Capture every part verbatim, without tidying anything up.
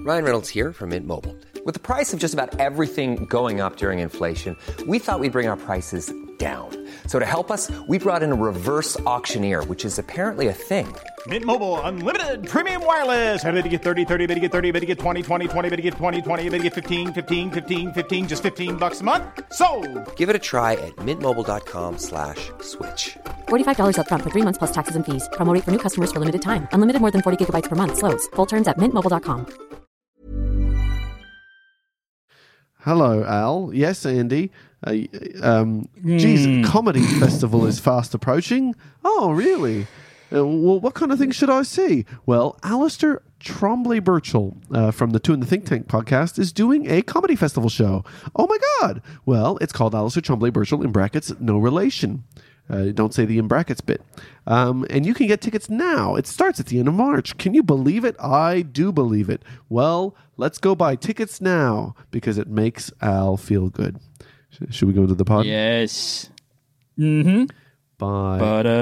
Ryan Reynolds here from Mint Mobile. With the price of just about everything going up during inflation, we thought we'd bring our prices down. So to help us, we brought in a reverse auctioneer, which is apparently a thing. Mint Mobile Unlimited Premium Wireless. How to get thirty, thirty, how to get thirty, how to get twenty, twenty, twenty, how to get twenty, twenty, how to get fifteen, fifteen, fifteen, fifteen, just fifteen bucks a month? Sold! Give it a try at mintmobile.com slash switch. forty-five dollars up front for three months plus taxes and fees. Promo rate for new customers for limited time. Unlimited more than forty gigabytes per month. Slows full terms at mint mobile dot com. Hello, Al. Yes, Andy. Uh, um, mm. Geez, Comedy Festival is fast approaching. Oh, really? Uh, well, what kind of things should I see? Well, Alistair Trombley-Birchall uh, from the Two in the Think Tank podcast is doing a comedy festival show. Oh, my God. Well, it's called Alistair Trombley-Birchall, in brackets, no relation. Uh, don't say the in brackets bit. Um, and you can get tickets now. It starts at the end of March. Can you believe it? I do believe it. Well, let's go buy tickets now because it makes Al feel good. Sh- should we go into the pod? Yes. Mm-hmm. Bye.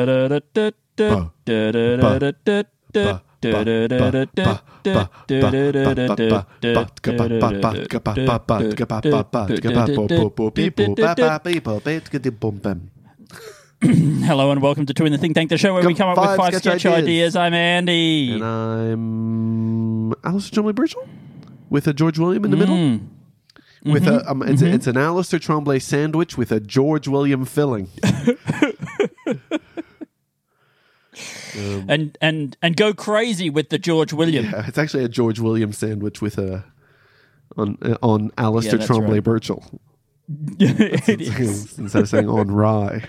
Hello and welcome to Two in the Think Tank, the show where we come up with five sketch, sketch ideas. ideas. I'm Andy. And I'm Alistair Trombley-Birchall with a George William in the mm. middle. With mm-hmm. a, um, it's, mm-hmm. a, it's an Alistair Trombley sandwich with a George William filling. um, and and and go crazy with the George William. Yeah, it's actually a George William sandwich with a on uh, on Alistair yeah, Trombley-Birchall. Right. It is. Instead of saying on rye.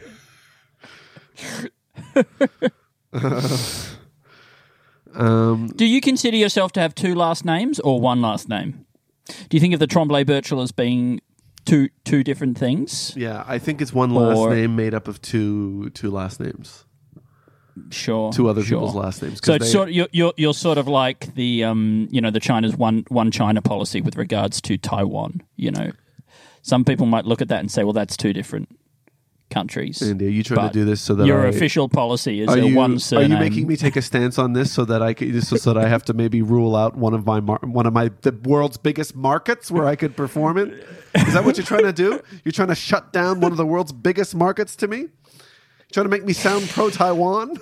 um, Do you consider yourself to have two last names or one last name? Do you think of the Trombley-Birchall as being two two different things? Yeah, I think it's one last or, name made up of two two last names. Sure, two other sure. people's last names. So it's they, sort of, you're, you're you're sort of like the um you know the China's one one China policy with regards to Taiwan. You know, some people might look at that and say, well, that's two different countries. Andy, are you trying to do this so that your I, official policy is a you, one surname? Are you making me take a stance on this so that I could, so that I have to maybe rule out one of my mar- one of my the world's biggest markets where I could perform it? Is that what you're trying to do? You're trying to shut down one of the world's biggest markets to me? You're trying to make me sound pro Taiwan?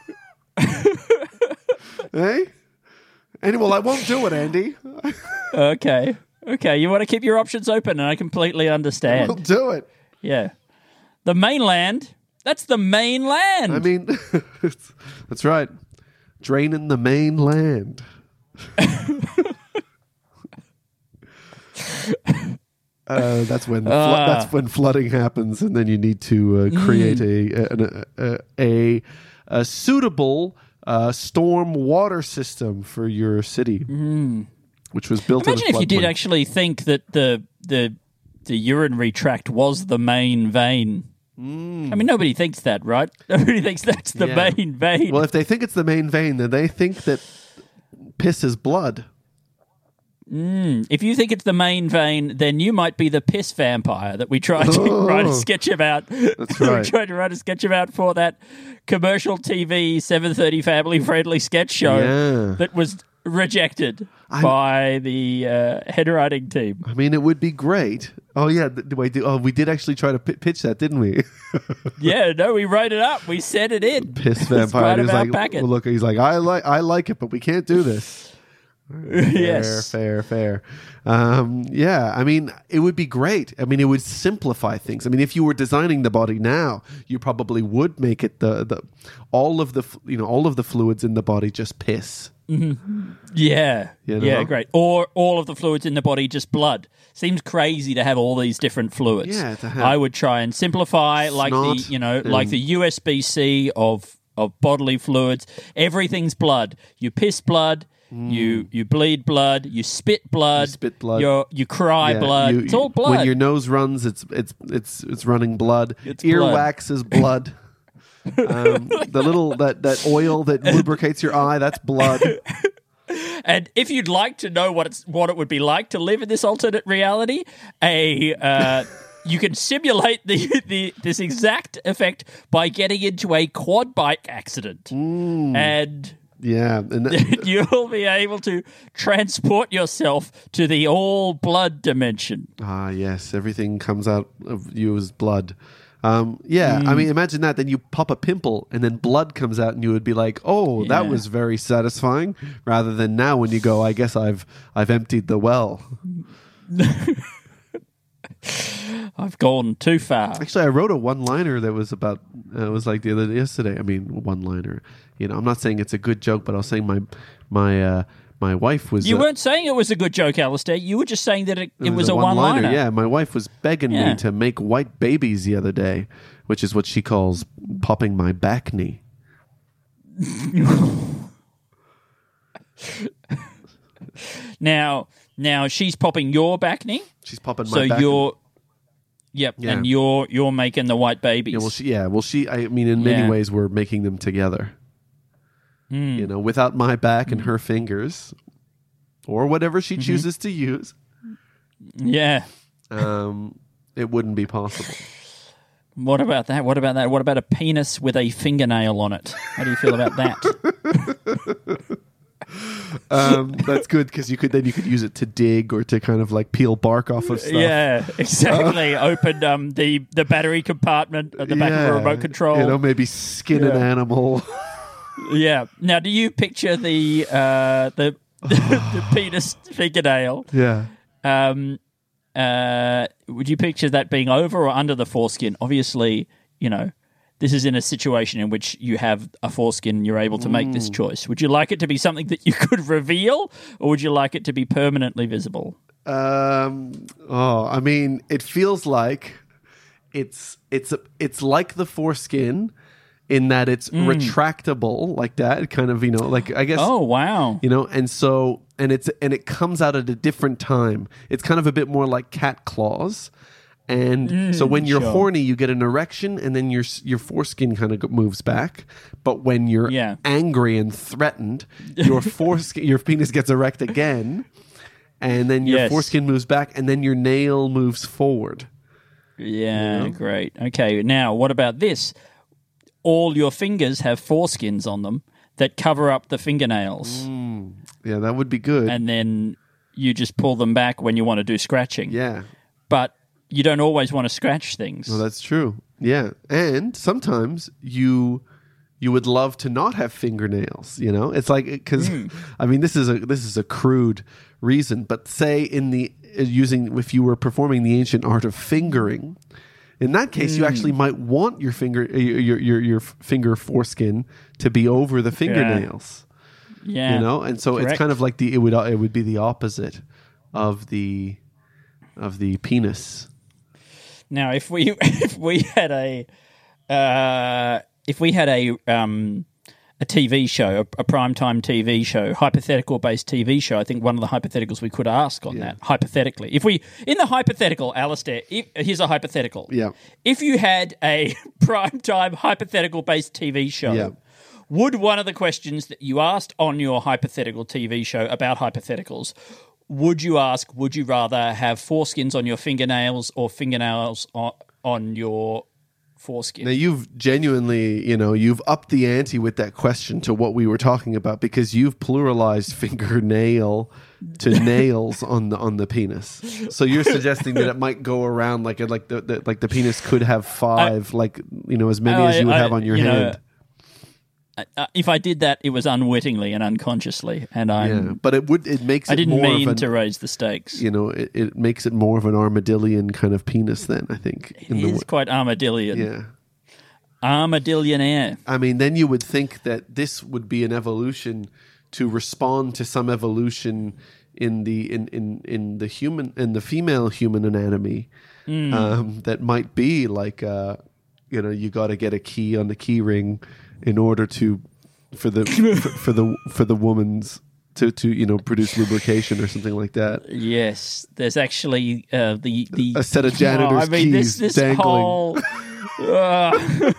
Hey? Andy, well, I won't do it, Andy. Okay. Okay. You want to keep your options open, and I completely understand. I'll do it. Yeah. The mainland, that's the mainland. I mean, that's right. Draining the mainland. uh, that's when flo- uh, that's when flooding happens, and then you need to uh, create mm. a, a, a, a suitable uh, storm water system for your city, mm. which was built. Imagine in a if you did plain. actually think that the the the urinary tract was the main vein. Mm. I mean, nobody thinks that, right? Nobody thinks that's the yeah. main vein. Well, if they think it's the main vein, then they think that piss is blood. Mm. If you think it's the main vein, then you might be the piss vampire that we tried to oh, write a sketch about. That's right. We tried to write a sketch about for that commercial T V seven thirty family-friendly sketch show yeah. that was rejected I'm, by the uh, head writing team. I mean, it would be great. Oh, yeah. Th- wait, oh, we did actually try to p- pitch that, didn't we? Yeah, no, we wrote it up. We said it in. Piss vampire. He's like, packet. well, look, he's like, I like, I like it, but we can't do this. Fair, yes. fair, fair. Um, yeah, I mean, it would be great. I mean, it would simplify things. I mean, if you were designing the body now, you probably would make it the the all of the you know all of the fluids in the body just piss. Mm-hmm. Yeah, you know? Yeah, great. Or all of the fluids in the body just blood. Seems crazy to have all these different fluids. Yeah, to have I would try and simplify, snot, like the you know, and like the U S B C of of bodily fluids. Everything's blood. You piss blood. Mm. You you bleed blood. You spit blood. You spit blood. You you cry yeah, blood. You, it's all blood. When your nose runs, it's it's it's it's running blood. It's Earwax blood. is blood. um, the little that that oil that lubricates your eye, that's blood. And if you'd like to know what it's what it would be like to live in this alternate reality, a uh, you can simulate the, the this exact effect by getting into a quad bike accident. Mm. And Yeah, and that, You'll be able to transport yourself to the all blood dimension. ah, yes, everything comes out of you as blood. Um, yeah, Mm. I mean, imagine that. Then you pop a pimple, and then blood comes out, and you would be like, "Oh, that Yeah. was very satisfying." Rather than now, when you go, "I guess I've I've emptied the well." I've gone too far. Actually, I wrote a one-liner that was about. Uh, it was like the other yesterday. I mean, one-liner. You know, I'm not saying it's a good joke, but I was saying my my uh, my wife was. You uh, weren't saying it was a good joke, Alistair. You were just saying that it, it was a one-liner. Yeah, my wife was begging Yeah. me to make white babies the other day, which is what she calls popping my back knee. Now, now she's popping your back knee. She's popping So my back. you're, yep, Yeah. and you're you're making the white babies. Yeah, well, she, yeah, well, she. I mean, in many Yeah. ways, we're making them together. Hmm. You know, without my back and her fingers, or whatever she Mm-hmm. chooses to use, yeah. um, it wouldn't be possible. What about that? What about that? What about a penis with a fingernail on it? How do you feel about that? Um, that's good because you could then you could use it to dig or to kind of like peel bark off of stuff. Yeah, exactly. Open um, the the battery compartment at the back of Yeah. a remote control. You know, maybe skin an Yeah. animal. Yeah. Now, do you picture the uh, the, the penis fingernail? Yeah. Um, uh, would you picture that being over or under the foreskin? Obviously, you know, this is in a situation in which you have a foreskin and you're able to make this choice. Would you like it to be something that you could reveal, or would you like it to be permanently visible? Um. Oh, I mean, it feels like it's it's it's like the foreskin in that it's retractable like that. Kind of, you know, like I guess. Oh, wow. You know, and so and it's and it comes out at a different time. It's kind of a bit more like cat claws. And so when you're sure. horny, you get an erection, and then your your foreskin kind of moves back. But when you're Yeah. angry and threatened, your foreskin, your penis gets erect again, and then your Yes. foreskin moves back, and then your nail moves forward. Yeah, great. Okay, now what about this? All your fingers have foreskins on them that cover up the fingernails, Yeah, that would be good. and then you just pull them back when you want to do scratching. yeah, But you don't always want to scratch things. well, that's true. Yeah, and sometimes you you would love to not have fingernails. You know, it's like because I mean, this is a this is a crude reason, but say in the uh, using if you were performing the ancient art of fingering. In that case, you actually might want your finger, uh, your your your finger foreskin to be over the fingernails. yeah, You know, and so it's correct. kind of like the it would it would be the opposite of the of the penis. Now, if we if we had a uh, if we had a um, a T V show, a, a primetime T V show, hypothetical based T V show, I think one of the hypotheticals we could ask on that hypothetically, if we in the hypothetical, Alistair, if, here's a hypothetical. Yeah. If you had a primetime hypothetical based T V show. Yeah. Would one of the questions that you asked on your hypothetical T V show about hypotheticals, would you ask, would you rather have foreskins on your fingernails or fingernails on, on your foreskin? Now you've genuinely, you know, you've upped the ante with that question to what we were talking about because you've pluralized fingernail to nails on the on the penis. So you're suggesting that it might go around like like the, the like the penis could have five, like you know, as many as you would I- have on your you know, hand. Uh, if I did that, it was unwittingly and unconsciously, and I Yeah, but it would it makes I it didn't more mean of an, to raise the stakes. you know, it, it makes it more of an armadillian kind of penis. Then I think It is quite armadillian. yeah. Armadillionaire. I mean, then you would think that this would be an evolution to respond to some evolution in the in in, in the human in the female human anatomy um, that might be like uh, you know you got to get a key on the key ring in order to for the for, for the for the woman's to to you know produce lubrication or something like that. Yes, there's actually uh, the the A set of janitor's Oh, I mean, keys this this dangling. whole. Uh,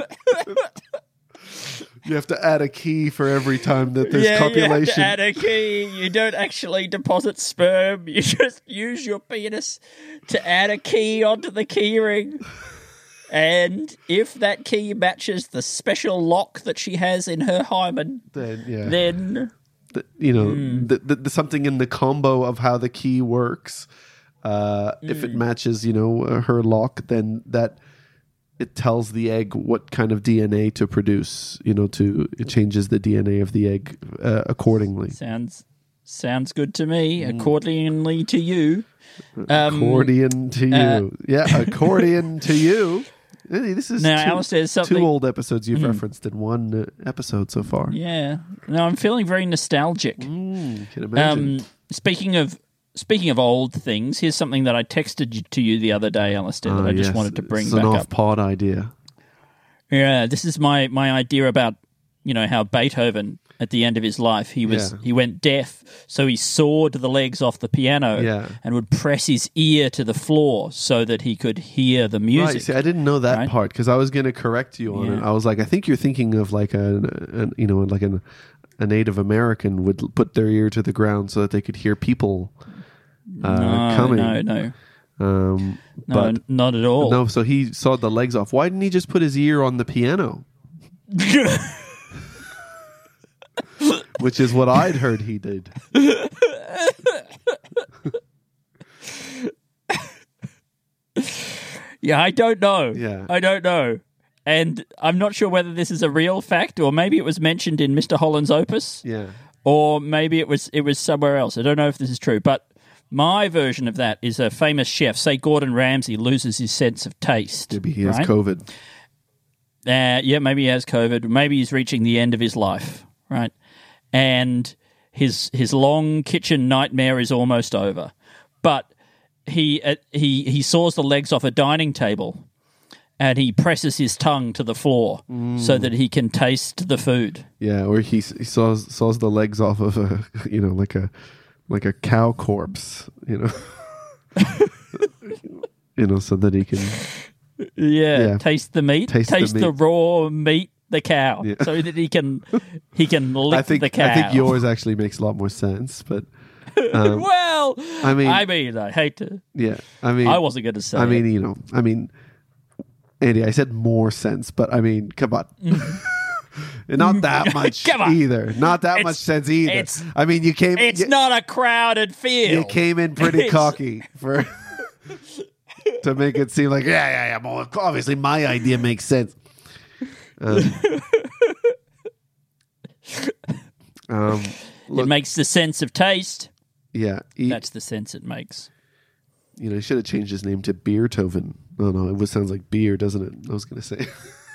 You have to add a key for every time that there's yeah, copulation. you have to add a key. You don't actually deposit sperm. You just use your penis to add a key onto the key ring. And if that key matches the special lock that she has in her hymen, Then, yeah. then The- you know, Hmm. the, the, the something in the combo of how the key works. Uh, If Hmm. it matches, you know, uh, her lock, then that it tells the egg what kind of D N A to produce. You know, to it changes the D N A of the egg uh, accordingly. sounds sounds good to me. Hmm. Accordingly to you, um, Accordion to you, uh, yeah, accordion to you. Hey, this is Now, two, Alice, there's something- two old episodes you've referenced in one uh, episode so far. yeah. No, I'm feeling very nostalgic. Mm, can imagine. Um, speaking of speaking of old things, here's something that I texted you- to you the other day, Alistair, that Ah, I just yes, wanted to bring it's back an up. off-pod idea. Yeah, this is my my idea about, you know, how Beethoven at the end of his life he was Yeah. he went deaf, so he sawed the legs off the piano Yeah. and would press his ear to the floor so that he could hear the music. Right. See, I didn't know that right? part because I was going to correct you on Yeah. it. I was like, I think you're thinking of like a, an, you know, like an, a Native American would put their ear to the ground so that they could hear people uh, no, coming. no, no, Um, no, but not at all. no, so he sawed the legs off. Why didn't he just put his ear on the piano? Which is what I'd heard he did. Yeah, I don't know. Yeah. I don't know. And I'm not sure whether this is a real fact or maybe it was mentioned in Mister Holland's opus. Yeah. Or maybe it was it was somewhere else. I don't know if this is true, but my version of that is a famous chef, say Gordon Ramsay, loses his sense of taste. Maybe he has right? COVID. Uh, yeah, maybe he has COVID. Maybe he's reaching the end of his life, right? And his his long kitchen nightmare is almost over. But he uh, he he saws the legs off a dining table, and he presses his tongue to the floor so that he can taste the food. Yeah, or he, he saws saws the legs off of a, you know, like a like a cow corpse, you know, you know, so that he can. Yeah, Yeah. taste the meat, Taste taste, the the, meat. raw meat, the cow, Yeah. so that he can he can lick I think the cow. I think yours actually makes a lot more sense, but um, well, I mean- I mean, I hate to. yeah, I mean, I wasn't going to say. I mean, it. you know, I mean, Andy, I said more sense, but I mean, come on. Not that much Come on. either. Not that It's- much sense either. it's- I mean, you came. it's you, not a crowded field. You came in pretty It's- cocky for to make it seem like yeah, yeah, yeah. Well, obviously, my idea makes sense. Um, um, It look, makes the sense of taste. yeah, he, That's the sense it makes. you know, he should have changed his name to Beertoven. No, no, it was, sounds like beer, doesn't it? I was going to say.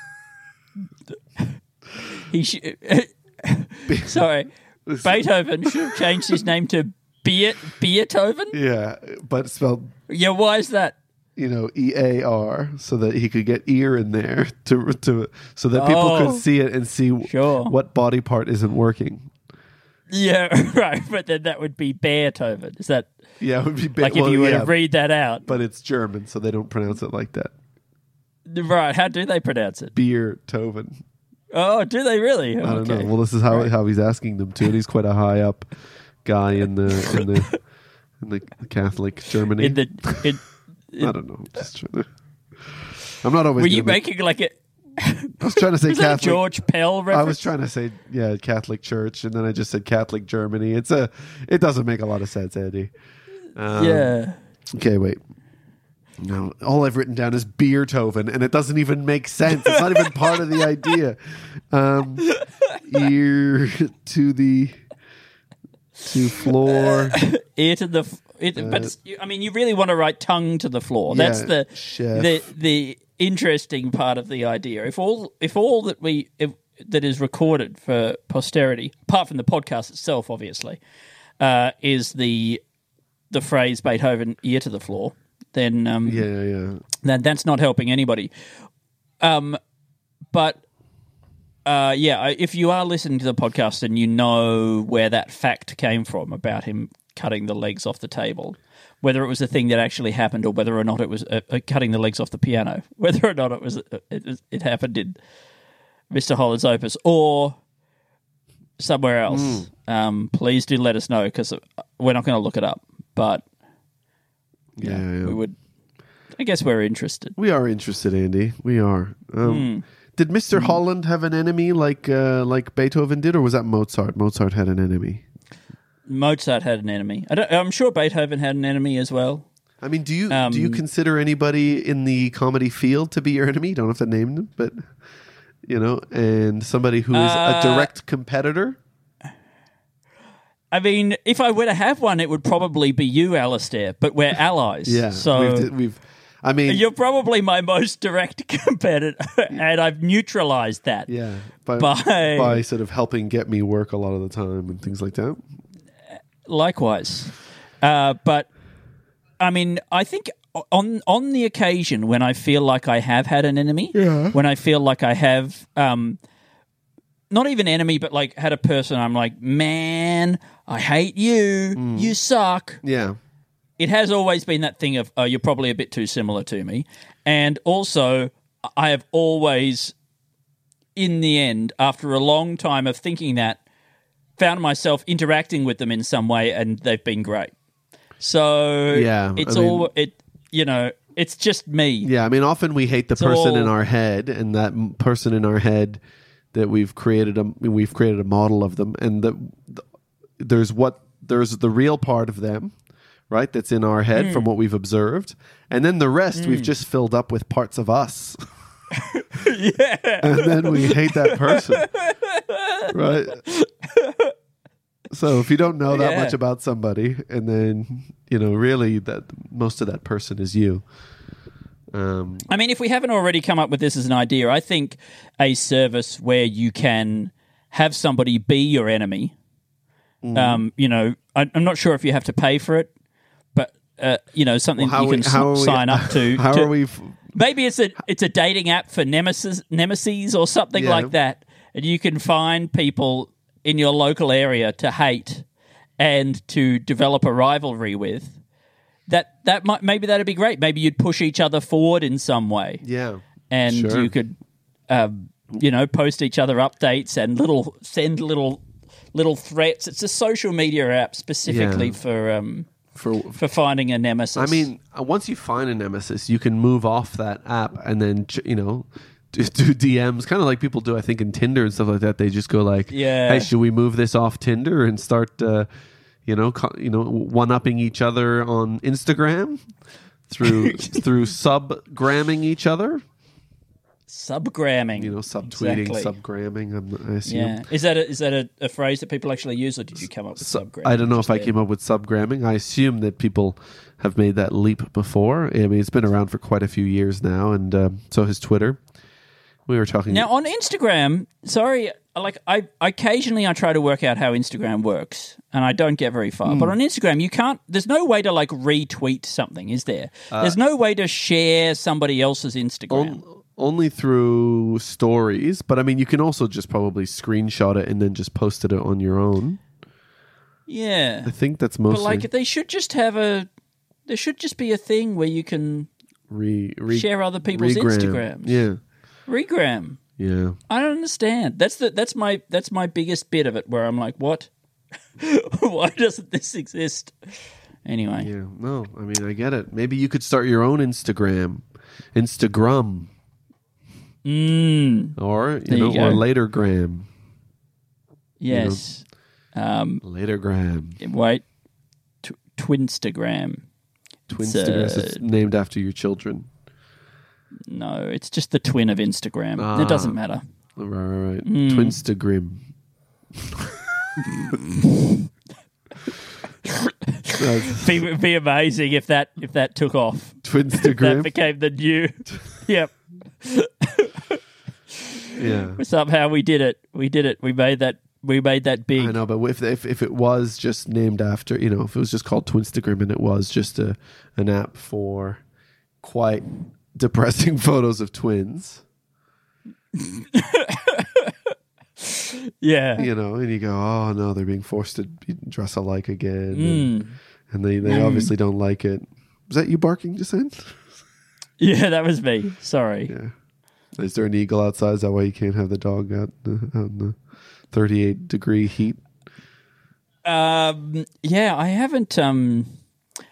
He should. Sorry, Beethoven should have changed his name to Beer Beethoven. Yeah, but spelled, Yeah, why is that? you know, E A R, so that he could get ear in there to to so that people Oh. could see it and see Sure. what body part isn't working. Yeah, right. But then that would be Beethoven. Is that Yeah, it would be big. like if well, you were yeah, to read that out? but it's German, so they don't pronounce it like that. Right? How do they pronounce it? Beertoven. Oh, do they really? I don't Okay. know. Well, this is how Right. how he's asking them to, and he's quite a high up guy in the in the in the Catholic Germany. in the in, I don't know. I'm just trying to. I'm not always. were you gonna make- making like a I was trying to say was that a Catholic. George Pell reference? I was trying to say yeah, Catholic Church, and then I just said Catholic Germany. It's a. It doesn't make a lot of sense, Andy. Um, yeah. Okay, wait. No, all I've written down is Beertoven, and it doesn't even make sense. It's not even part of the idea. Um, ear to the to floor. Ear to the. f- It, but it's, you- I mean, you really want to write tongue to the floor. Yeah, That's the chef. the the interesting part of the idea. If all if all that we if, that is recorded for posterity, apart from the podcast itself, obviously, uh, is the the phrase Beethoven ear to the floor, then um, Yeah, yeah. then that's not helping anybody. Um, but uh, yeah, I- if you are listening to the podcast and you know where that fact came from about him cutting the legs off the table, whether it was a thing that actually happened or whether or not it was uh, uh, cutting the legs off the piano, whether or not it was uh, it, was- it happened in Mister Holland's opus or somewhere else, um, please do let us know because we're not going to look it up. But Yeah, yeah, yeah. we would. I guess we're interested. We are interested, Andy. We are. Um, Mm. Did Mister Holland have an enemy like uh, like Beethoven did, or was that Mozart? Mozart had an enemy. Mozart had an enemy. I don't, I'm sure Beethoven had an enemy as well. I mean, do you Um, do you consider anybody in the comedy field to be your enemy? You don't have to name them, but you know, and somebody who is Uh, a direct competitor. I mean, if I were to have one, it would probably be you, Alistair, but we're allies. Yeah, So we've, we've I mean, you're probably my most direct competitor, and I've neutralized that. yeah, by, by- by sort of helping get me work a lot of the time and things like that. Likewise. Uh, but, I mean, I think on on the occasion when I feel like I have had an enemy, Yeah. when I feel like I have, um, not even enemy, but like had a person I'm like, man, I hate you, Mm. you suck. Yeah, It has always been that thing of, oh, you're probably a bit too similar to me. And also, I have always, in the end, after a long time of thinking that, found myself interacting with them in some way, and they've been great. So Yeah, it's I mean- all it. You know, it's just me. yeah. I mean, often we hate the It's person in all- our head, and that m- person in our head that we've created a we've created a model of them, and the, the there's what there's the real part of them, right? That's in our head Hmm. from what we've observed, and then the rest we've just filled up with parts of us. Yeah. And then we hate that person, right? So if you don't know that Yeah. much about somebody, and then you know really that most of that person is you. Um, I mean, if we haven't already come up with this as an idea, I think a service where you can have somebody be your enemy. Mm. Um, you know, I, I'm not sure if you have to pay for it, but uh, you know, something how you we- can how are s- we- sign up to. How to- are we? F- Maybe it's a it's a dating app for nemesis nemesis or something Yeah. like that, and you can find people in your local area to hate and to develop a rivalry with. That that might maybe that'd be great. Maybe you'd push each other forward in some way, yeah, and Sure. you could, um, you know, post each other updates and little send little little threats. It's a social media app specifically Yeah. for um, for. for finding a nemesis. I mean, uh, once you find a nemesis, you can move off that app and then ch- you know do, do D Ms, kind of like people do. I think in Tinder and stuff like that. They just go like, Yeah. hey, should we move this off Tinder and start, uh, you know, co- you know, one upping each other on Instagram through through subgramming each other. subgramming, You know, subtweeting, Exactly. subgramming. I'm, I assume. Yeah, is that a, is that a, a phrase that people actually use, or did you come up with So- subgramming? I don't know if just I there? came up with subgramming. I assume that people have made that leap before. I mean, it's been around for quite a few years now, and um, so has Twitter. We were talking Now on Instagram, sorry, like I occasionally I try to work out how Instagram works, and I don't get very far. Hmm. But on Instagram, you can't. There's no way to like retweet something, is there? Uh, there's no way to share somebody else's Instagram. on, only through stories, but I mean, you can also just probably screenshot it and then just post it on your own. yeah, I think that's but mostly like they should just have a. There should just be a thing where you can re, re, share other people's regram. Instagrams. Yeah, regram. yeah. I don't understand. That's the that's my that's my biggest bit of it. Where I'm like, what? Why doesn't this exist? Anyway, Yeah, no, I mean, I get it. Maybe you could start your own Instagram, Instagram, mm, or you There know, you or go. latergram, yes. Um, latergram, wait, Tw- Twinstagram. It's, Twinstagram. uh, So it's named after your children. No, it's just the twin of Instagram. Ah. It doesn't matter. Right, right, right. Mm. Twinstagrim. That's Be, be amazing if that if that took off. That Twinstagrim. became the new. Yep. Yeah, Somehow we did it. We did it. We made that. We made that big. I know. But if, if if it was just named after, you know, if it was just called Twinstagrim and it was just a an app for quite depressing photos of twins, Yeah. you know, and you go, oh no, they're being forced to be, dress alike again, Mm. and, and they they obviously don't like it. Was that you barking just then? Yeah, that was me. Sorry. Yeah. Is there an eagle outside? Is that why you can't have the dog out, uh, out in the thirty-eight degree heat? Um, yeah, I haven't. Um,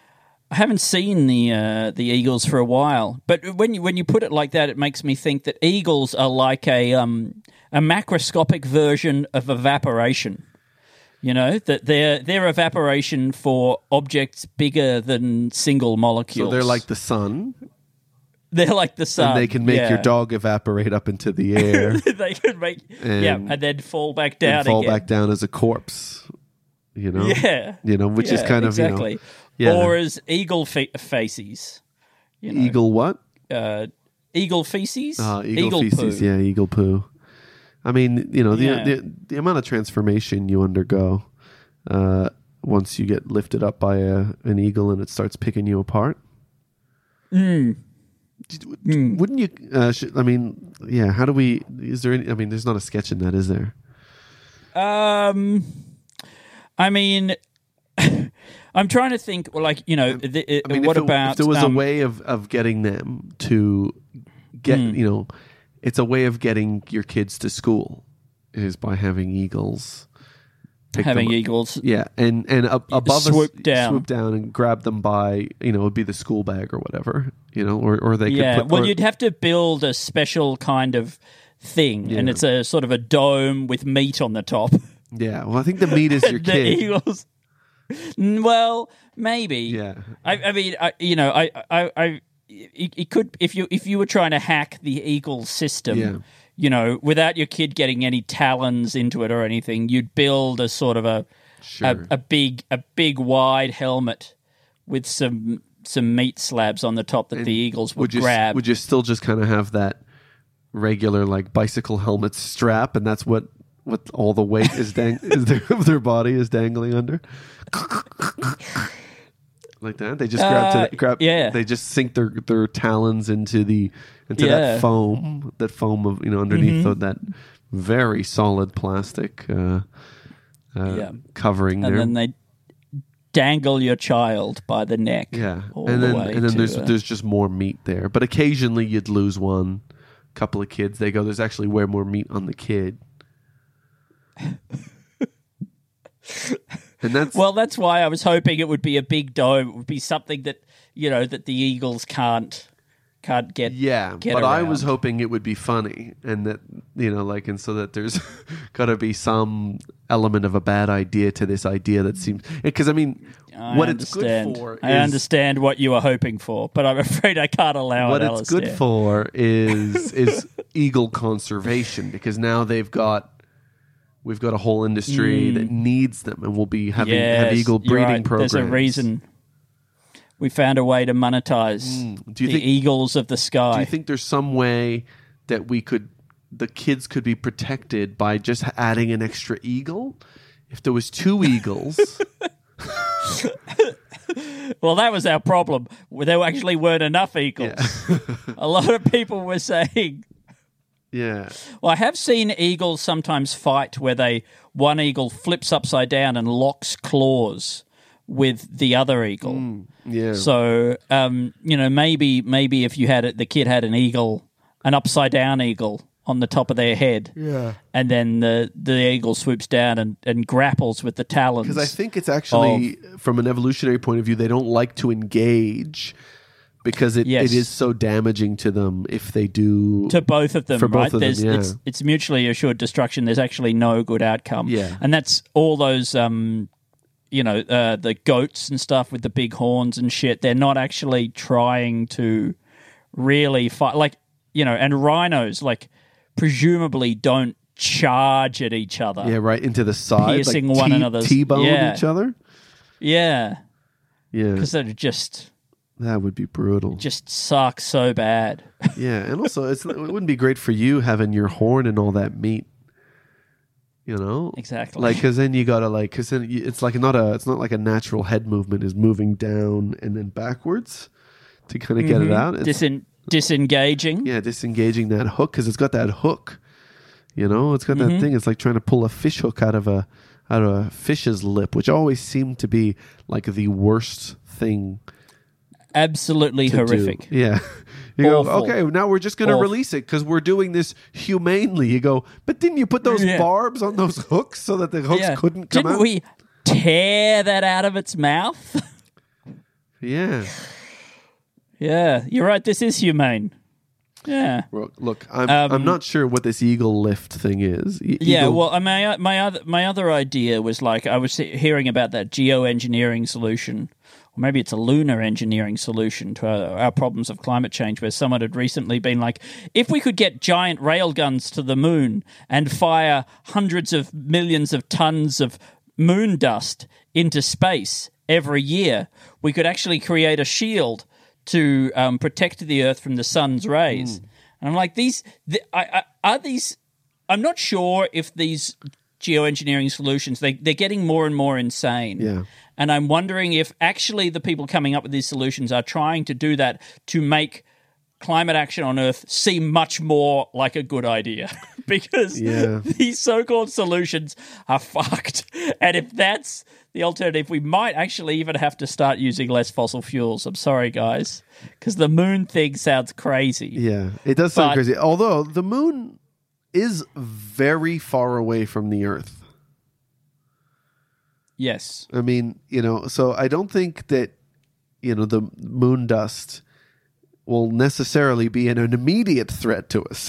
I haven't seen the uh, the eagles for a while, but when you when you put it like that, it makes me think that eagles are like a um, a macroscopic version of evaporation. You know, that they're they're evaporation for objects bigger than single molecules. So they're like the sun. They're like the sun, and they can make yeah. your dog evaporate up into the air. They can make and, yeah, and then fall back down and fall again. back down as a corpse. You know, Yeah, you know, which yeah, is kind of exactly. you know, yeah. Or as eagle fe- faces. You know, eagle what? Uh, eagle feces. Uh, eagle, eagle feces. poo. Yeah, eagle poo. I mean, you know, the, Yeah. the the amount of transformation you undergo uh, once you get lifted up by a, an eagle and it starts picking you apart. Mm. Mm. Wouldn't you? Uh, sh- I mean, yeah. How do we? Is there any? I mean, there's not a sketch in that, is there? Um, I mean, I'm trying to think. Well, like you know, the, I mean, what if it, about if there was um, a way of, of getting them to get, Mm. you know, it's a way of getting your kids to school is by having eagles. pick having them up. eagles? Yeah, and and up, above Swoop us, down. swoop down and grab them by, you know, it'd be the school bag or whatever, you know, or or they Yeah. could put, Well, or- you'd have to build a special kind of thing, and Yeah. it's a sort of a dome with meat on the top. yeah. Well, I think the meat is your the kid. eagles. N- Well, maybe. Yeah. I, I mean, I, you know, I, I, I it, it could if you if you were trying to hack the eagle system. Yeah. You know, without your kid getting any talons into it or anything, you'd build a sort of a Sure. a, a big a big wide helmet with some some meat slabs on the top that the eagles would, would you grab. would you still just kind of have that regular like bicycle helmet strap, and that's what what all the weight is dang is their of their body is dangling under? Like that, they just grab to Uh, the, grab. yeah. They just sink their their talons into the into Yeah. that foam, that foam of you know underneath Mhm. the, that very solid plastic uh, uh, Yeah. covering and there. then they dangle your child by the neck. Yeah, all and the then way and then to, there's uh, there's just more meat there. But occasionally you'd lose one. Couple of kids, they go, there's actually way more meat on the kid. And that's Well, that's why I was hoping it would be a big dome. It would be something that you know that the eagles can't can't get. yeah, get but I was around. hoping it would be funny, and that you know, like, and so that there's got to be some element of a bad idea to this idea that seems because I mean, I what understand. it's good for I is understand what you were hoping for, but I'm afraid I can't allow what it. it's good Alistair. for is is eagle conservation, because now they've got we've got a whole industry that needs them, and we'll be having have Mm. Yes, eagle you're breeding right. programs. There's a reason. We found a way to monetize Mm. Do you the think- eagles of the sky. Do you think there's some way that we could, the kids could be protected by just adding an extra eagle? If there was two eagles, Well, that was our problem. There actually weren't enough eagles. A lot of people were saying. yeah, Well, I have seen eagles sometimes fight where they one eagle flips upside down and locks claws with the other eagle. yeah. So, um, you know, maybe maybe if you had it, the kid had an eagle, an upside down eagle on the top of their head, Yeah. and then the the eagle swoops down and, and grapples with the talons. Because I think it's actually, from an evolutionary point of view, they don't like to engage because it, Yes. it is so damaging to them if they do. to both of them, For both right? of them, There's, yeah. it's, it's mutually assured destruction. There's actually no good outcome. Yeah. And that's all those, um, you know, uh, the goats and stuff with the big horns and shit. They're not actually trying to really fight. Like, you know, and rhinos, like, presumably don't charge at each other. yeah, right into the side, Piercing like one T- another's- T-bone yeah. each other. Yeah. Yeah, Because they're just, that would be brutal. just suck so bad. Yeah, and also it's, it wouldn't be great for you having your horn and all that meat. You know, Exactly. Like, because then you gotta like, because then you, it's like not a, it's not like a natural head movement is moving down and then backwards to kind of get it out. It's, Disen- disengaging. yeah, disengaging that hook because it's got that hook. You know, it's got Mm-hmm. that thing. It's like trying to pull a fish hook out of a out of a fish's lip, which always seemed to be like the worst thing. Absolutely to horrific. do. Yeah. You go, Awful. okay, now we're just going to Awful. release it because we're doing this humanely. You go, but didn't you put those Yeah. barbs on those hooks so that the hooks Yeah. couldn't come Didn't out? we tear that out of its mouth? Yeah. Yeah, you're right. This is humane. Yeah. Well, look, I'm Um, I'm not sure what this eagle lift thing is. E- Yeah, eagle- well, uh, my my other my other idea was like I was he- hearing about that geoengineering solution, or maybe it's a lunar engineering solution to our, our problems of climate change, where someone had recently been like, if we could get giant railguns to the moon and fire hundreds of millions of tons of moon dust into space every year, we could actually create a shield to um, protect the Earth from the sun's rays. Mm. And I'm like, these the, I, I, are these. I'm not sure if these geoengineering solutions they they're getting more and more insane. Yeah. And I'm wondering if actually the people coming up with these solutions are trying to do that to make climate action on Earth seem much more like a good idea, because yeah. these so-called solutions are fucked. And if that's the alternative, we might actually even have to start using less fossil fuels. I'm sorry, guys, because the moon thing sounds crazy. Yeah, it does sound But- crazy. Although the moon is very far away from the Earth. Yes. I mean, you know, so I don't think that, you know, the moon dust will necessarily be an, an immediate threat to us.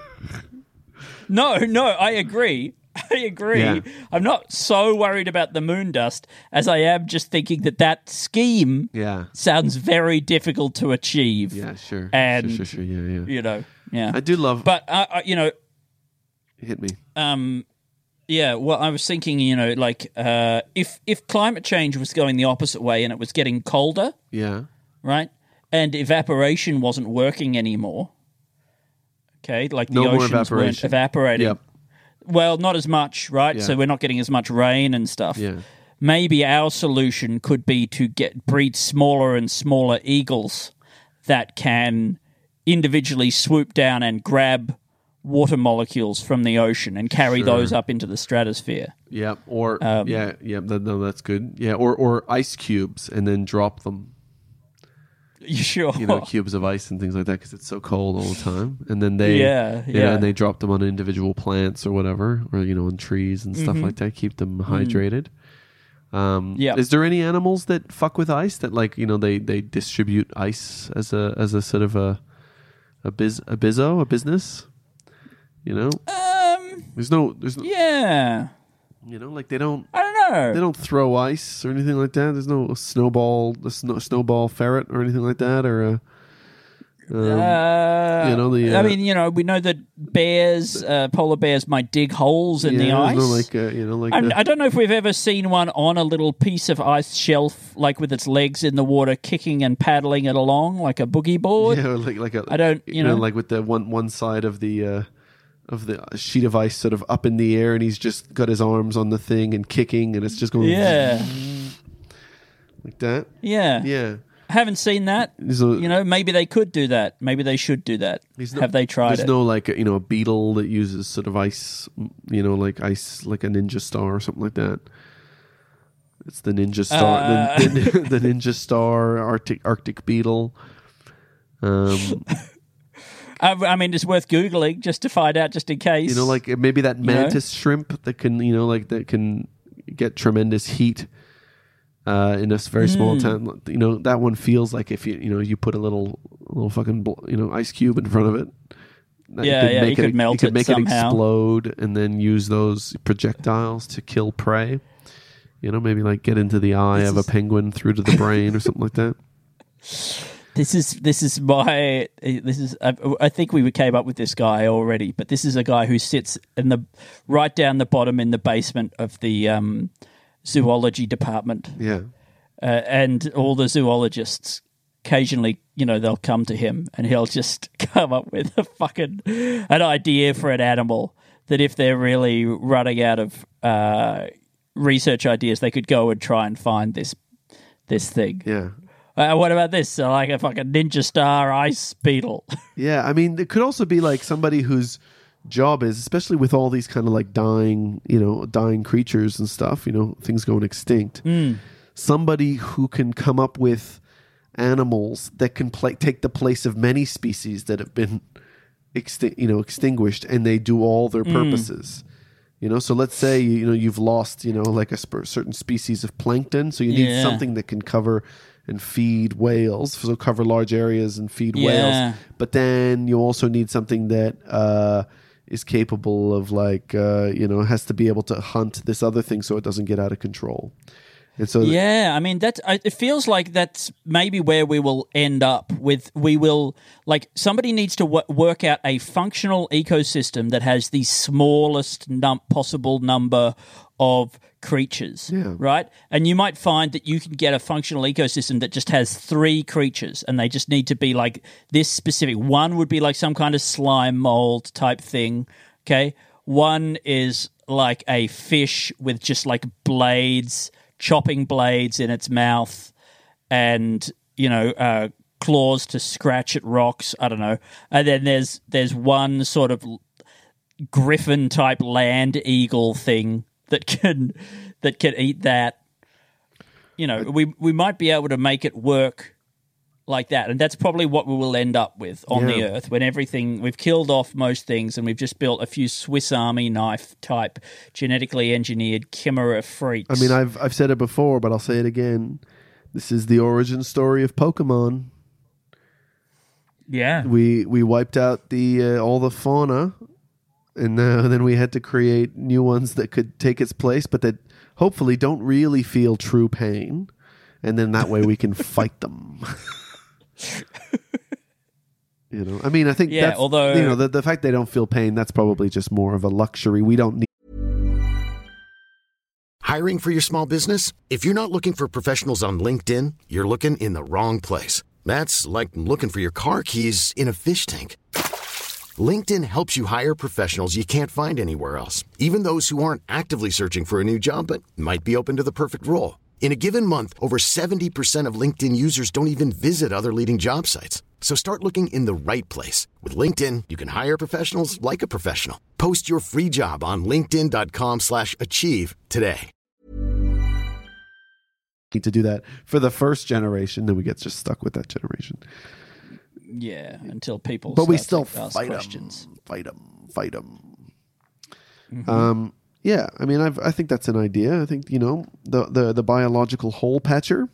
No, no, I agree. I agree. Yeah. I'm not so worried about the moon dust as I am just thinking that that scheme yeah. sounds very difficult to achieve. Yeah, sure. And, sure, sure, sure. Yeah, yeah. You know, yeah. I do love... But, uh, uh, you know... Hit me. Um, yeah, well, I was thinking, you know, like, uh, if, if climate change was going the opposite way and it was getting colder, Yeah. right, and evaporation wasn't working anymore, okay, like the No more oceans weren't evaporation. evaporating. Yep. Well, not as much, right? Yeah. So we're not getting as much rain and stuff. Yeah. Maybe our solution could be to get breed smaller and smaller eagles that can individually swoop down and grab water molecules from the ocean and carry Sure. those up into the stratosphere. Yeah, or... Um, yeah, yeah, that, no, that's good. Yeah, or, or ice cubes and then drop them. You sure? You know, cubes of ice and things like that because it's so cold all the time. And then they... Yeah, you know, yeah. and they drop them on individual plants or whatever, or, you know, on trees and stuff Mm-hmm. like that, keep them hydrated. Um, Yep. Is there any animals that fuck with ice that, like, you know, they, they distribute ice as a as a sort of a a biz a bizzo a business? You know, Um, there's no there's no, yeah. you know, like they don't I don't know. they don't throw ice or anything like that. There's no snowball the snow, snowball ferret or anything like that, or a, um, Uh, you know, the, I uh, mean, you know, we know that bears, uh, polar bears, might dig holes in yeah, the there's ice. no like uh, you know like I'm, the- I don't know if we've ever seen one on a little piece of ice shelf, like with its legs in the water, kicking and paddling it along like a boogie board. yeah, like like a I don't- you know. like with the one one side of the. Uh, of the sheet of ice sort of up in the air, and he's just got his arms on the thing and kicking, and it's just going Yeah, like that. yeah. Yeah, I haven't seen that. There's a- You know, maybe they could do that. Maybe they should do that. There's no- Have they tried There's it? no like a, you know a beetle that uses sort of ice, you know, like ice, like a ninja star or something like that. It's the ninja star, Uh. the, the, the ninja star, Arctic Arctic beetle. Um, I, I mean, it's worth Googling just to find out, just in case. you know, like maybe that You know? mantis shrimp that can, you know, like that can get tremendous heat uh, in a very small Hmm. town. You know, that one feels like if you, you know, you put a little, little fucking, bl- you know, ice cube in front of it. that Yeah, yeah, you make could it, melt you could it make somehow. it explode, and then use those projectiles to kill prey. You know, maybe like get into the eye This of is- a penguin through to the brain or something like that. This is this is my this is I, I think we came up with this guy already, but this is a guy who sits in the right down the bottom in the basement of the um, zoology department, Yeah. uh, and all the zoologists occasionally, you know, they'll come to him and he'll just come up with a fucking an idea for an animal that if they're really running out of uh, research ideas, they could go and try and find this this thing. Yeah. Uh, what about this? Uh, like a fucking ninja star ice beetle. Yeah, I mean, it could also be like somebody whose job is, especially with all these kind of like dying, you know, dying creatures and stuff, you know, things going extinct. Mm. Somebody who can come up with animals that can pla take the place of many species that have been, exti- you know, extinguished, and they do all their purposes. You know, so let's say you know you've lost, you know, like a sp- certain species of plankton, so you need Yeah. something that can cover and feed whales, so cover large areas and feed Yeah. whales. But then you also need something that uh, is capable of, like, uh, you know, has to be able to hunt this other thing so it doesn't get out of control. And so, Yeah, I mean that. It feels like that's maybe where we will end up with. We will like somebody needs to w- work out a functional ecosystem that has the smallest num- possible number of creatures, Yeah. right? And you might find that you can get a functional ecosystem that just has three creatures, and they just need to be like this specific. One would be like some kind of slime mold type thing. Okay, one is like a fish with just like blades. Chopping blades in its mouth and, you know, uh, claws to scratch at rocks. I don't know. And then there's there's one sort of griffin type land eagle thing that can that can eat that. You know, we we might be able to make it work like that, and that's probably what we will end up with on the Yeah. Earth when everything we've killed off most things, and we've just built a few Swiss Army knife type genetically engineered chimera freaks. I mean, I've I've said it before, but I'll say it again. This is the origin story of Pokemon. yeah, We we wiped out the uh, all the fauna, and uh, then we had to create new ones that could take its place, but that hopefully don't really feel true pain, and then that way we can fight them. You know, I mean, I think Yeah, that's, although- you know, the, the fact they don't feel pain, that's probably just more of a luxury. We don't need. Hiring for your small business? If you're not looking for professionals on LinkedIn, you're looking in the wrong place. That's like looking for your car keys in a fish tank. LinkedIn helps you hire professionals you can't find anywhere else, even those who aren't actively searching for a new job but might be open to the perfect role. In a given month, over seventy percent of LinkedIn users don't even visit other leading job sites. So start looking in the right place. With LinkedIn, you can hire professionals like a professional. Post your free job on linkedin dot com slash achieve today. need to do that for the first generation, then we get just stuck with that generation. yeah, until people. But we start still to ask fight questions. them, fight them, fight them. Um, yeah, I mean, I've, I think that's an idea. I think, you know, the the, the biological hole patcher.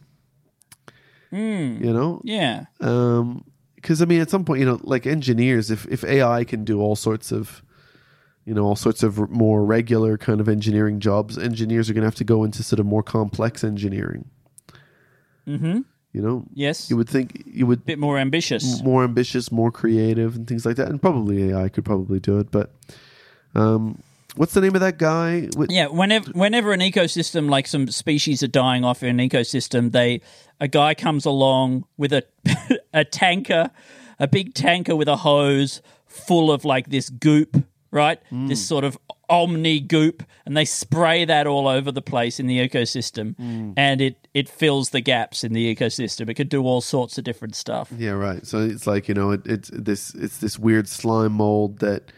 Mm, You know, yeah, um, because I mean, at some point, you know, like engineers, if if A I can do all sorts of, you know, all sorts of r- more regular kind of engineering jobs, engineers are going to have to go into sort of more complex engineering. mm-hmm. You know, Yes, you would think you would bit more ambitious. more ambitious, more creative, and things like that. And probably A I could probably do it. But um, what's the name of that guy? With, Yeah, whenever whenever an ecosystem, like some species are dying off in an ecosystem, they a guy comes along with a a tanker, a big tanker with a hose full of like this goop, right? This sort of omni goop, and they spray that all over the place in the ecosystem, and it it fills the gaps in the ecosystem. It could do all sorts of different stuff. Yeah, right. So it's like, you know, it, it's this it's this weird slime mold that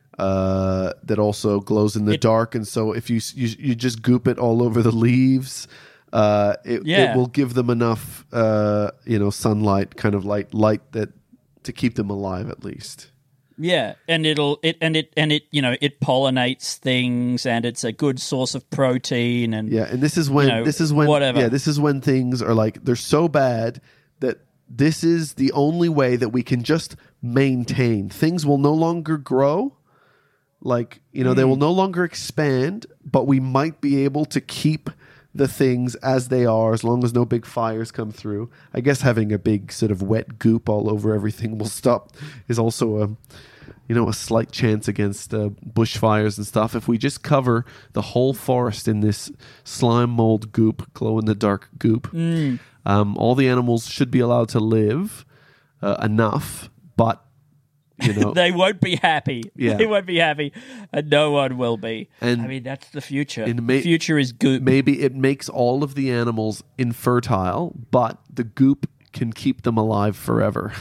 uh, that also glows in the It- dark, and so if you, s- you you just goop it all over the leaves, uh, it, Yeah. it will give them enough uh, you know, sunlight, kind of light light that to keep them alive at least. Yeah, and it'll it and it and it you know it pollinates things, and it's a good source of protein. And Yeah, and this is when You know, this is when whatever. yeah, this is when things are like they're so bad that this is the only way that we can just maintain. Things will no longer grow. Like, you know, they will no longer expand, but we might be able to keep the things as they are as long as no big fires come through. I guess having a big sort of wet goop all over everything will stop is also a you know, a slight chance against uh, bushfires and stuff. If we just cover the whole forest in this slime mold goop, glow in the dark goop, um, all the animals should be allowed to live uh, enough, but you know, they won't be happy. Yeah. They won't be happy, and no one will be. And I mean, that's the future. in The ma- future is goop. maybe it makes all of the animals infertile, but the goop can keep them alive forever.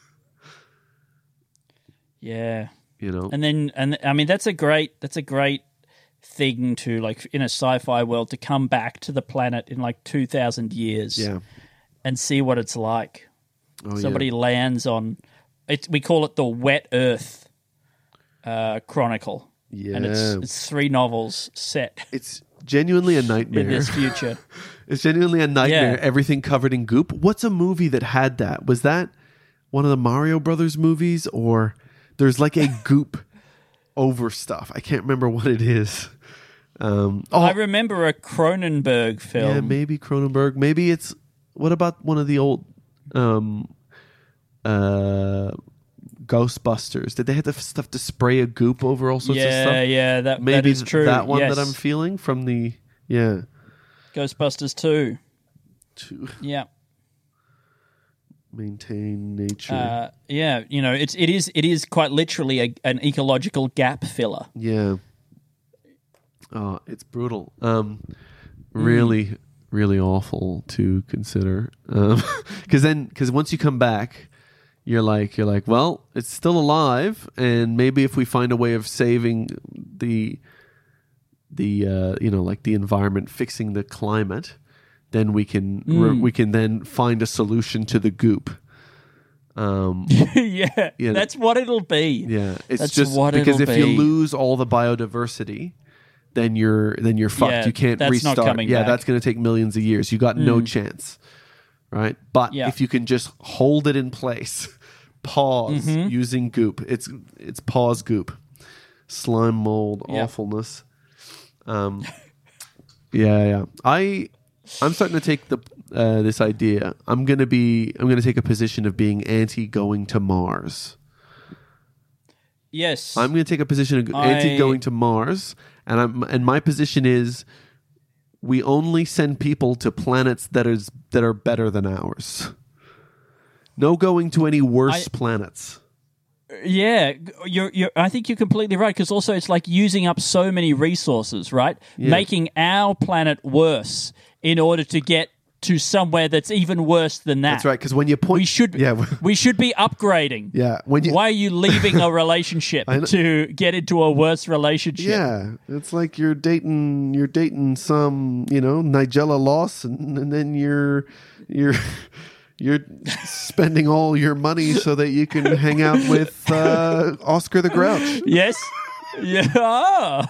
Yeah, You know, and then and I mean that's a great that's a great thing to like in a sci-fi world to come back to the planet in like two thousand years. yeah. and see what it's like. Oh, Somebody yeah. lands on it. We call it the Wet Earth uh, Chronicle. And it's Yeah. it's three novels set It's genuinely a in nightmare. this future. It's genuinely a nightmare. Yeah. Everything covered in goop. What's a movie that had that? Was that one of the Mario Brothers movies, or there's like a goop over stuff? I can't remember what it is. Um, oh, I remember a Cronenberg film. yeah, maybe Cronenberg. Maybe it's what about one of the old um, uh, Ghostbusters? Did they have the stuff to spray a goop over all sorts yeah, of stuff? Yeah, yeah, that maybe that is true. That one yes. that I'm feeling from the yeah. Ghostbusters two. To Yeah. maintain nature. Uh, yeah, you know, it's it is it is quite literally a, an ecological gap filler. Yeah. Oh, it's brutal. Um, really, mm. really awful to consider. Um, because then, because once you come back, you're like, you're like, well, it's still alive, and maybe if we find a way of saving the, the, uh, you know, like the environment, fixing the climate, then we can mm. re- we can then find a solution to the goop. Um, yeah, yeah, that's what it'll be. Yeah, it's that's just what because if be. you lose all the biodiversity, then you're then you're fucked. Yeah, you can't that's restart. not coming yeah, back. that's going to take millions of years. You got mm. no chance, right? But yeah. if you can just hold it in place, pause mm-hmm. using goop. It's it's pause goop, slime mold, yeah. awfulness. Um, yeah, yeah. I I'm starting to take the uh, this idea. I'm gonna be. I'm gonna take a position of being anti going to Mars. Yes, I'm going to take a position of I... anti going to Mars, and I'm and my position is we only send people to planets that is that are better than ours. No going to any worse I... planets. Yeah, you're, you're, I think you're completely right, because also it's like using up so many resources, right? Yeah. Making our planet worse in order to get to somewhere that's even worse than that. That's right, because when you point... We should, yeah. we should be upgrading. Yeah. When you, Why are you leaving a relationship to get into a worse relationship? Yeah, it's like you're dating you're dating some, you know, Nigella Lawson, and then you're... you're You're spending all your money so that you can hang out with uh, Oscar the Grouch. Yes. Yeah.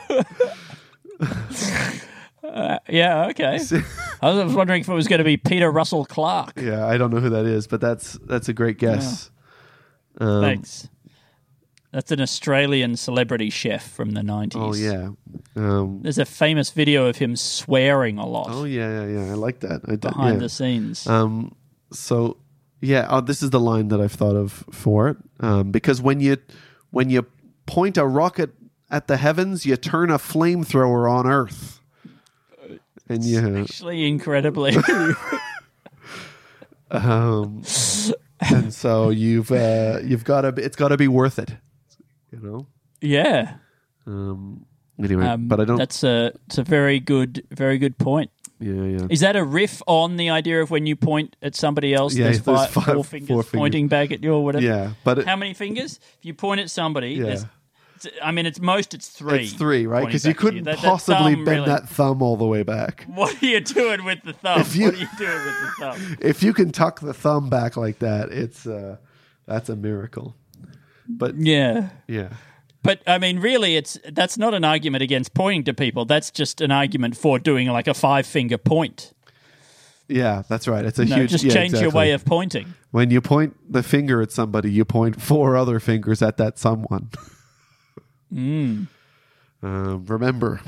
uh, yeah, okay. I was wondering if it was going to be Peter Russell Clark. Yeah, I don't know who that is, but that's that's a great guess. Yeah. Um, Thanks. That's an Australian celebrity chef from the nineties. Oh, yeah. Um, There's a famous video of him swearing a lot. Oh, yeah, yeah, yeah. I like that. I, behind yeah. the scenes. Um, so, yeah, oh, this is the line that I've thought of for it. Um, because when you when you point a rocket at the heavens, you turn a flamethrower on Earth. And you actually incredibly. um, and so you've uh, you've got to it's got to be worth it, you know. Yeah. Um. Anyway, um, but I don't. That's a it's a very good very good point. Yeah, yeah. Is that a riff on the idea of when you point at somebody else, yeah, there's, there's five, five, four fingers four pointing fingers. back at you or whatever? Yeah, but it, how many fingers? If you point at somebody, yeah. there's, I mean, it's most it's three. It's three, right? Because you couldn't you. That, possibly that bend really, that thumb all the way back. What are you doing with the thumb? You, what are you doing with the thumb? If you can tuck the thumb back like that, it's uh, that's a miracle. But yeah, yeah. But I mean, really, it's that's not an argument against pointing to people. That's just an argument for doing like a five finger point. Yeah, that's right. It's a no, huge. Just yeah, change exactly. your way of pointing. When you point the finger at somebody, you point four other fingers at that someone. Mm. Um, remember,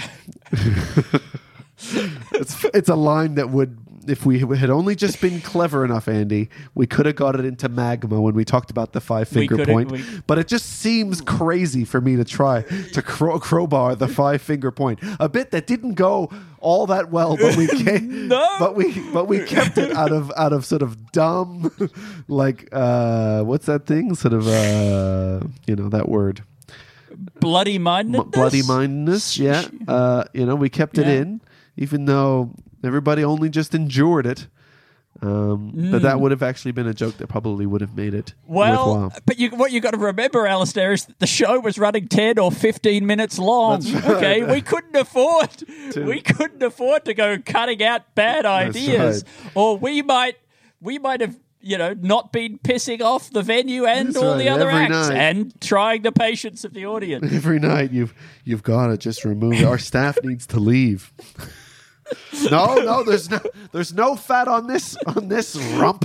it's it's a line that would, if we had only just been clever enough, Andy, we could have got it into Magma when we talked about the five finger point. We... But it just seems crazy for me to try to crow, crowbar the five finger point, a bit that didn't go all that well, but we came, no. but we but we kept it out of out of sort of dumb, like uh, what's that thing? Sort of uh, you know that word. Bloody mindedness? M- bloody mindedness, yeah. Uh, you know, we kept it yeah. in, even though everybody only just endured it. Um, mm. But that would have actually been a joke that probably would have made it well, worthwhile. But you, what you got to remember, Alistair, is that the show was running ten or fifteen minutes long. That's right. Okay, we couldn't afford to, we couldn't afford to go cutting out bad ideas, right. or we might we might have. You know, not been pissing off the venue and That's all right. the other Every acts night. and trying the patience of the audience. Every night you've you've got to just remove it. Our staff needs to leave. No, no, there's no, there's no fat on this on this rump.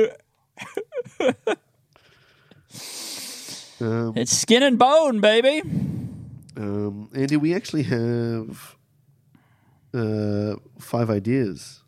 um, It's skin and bone, baby. um, Andy, we actually have uh, five ideas.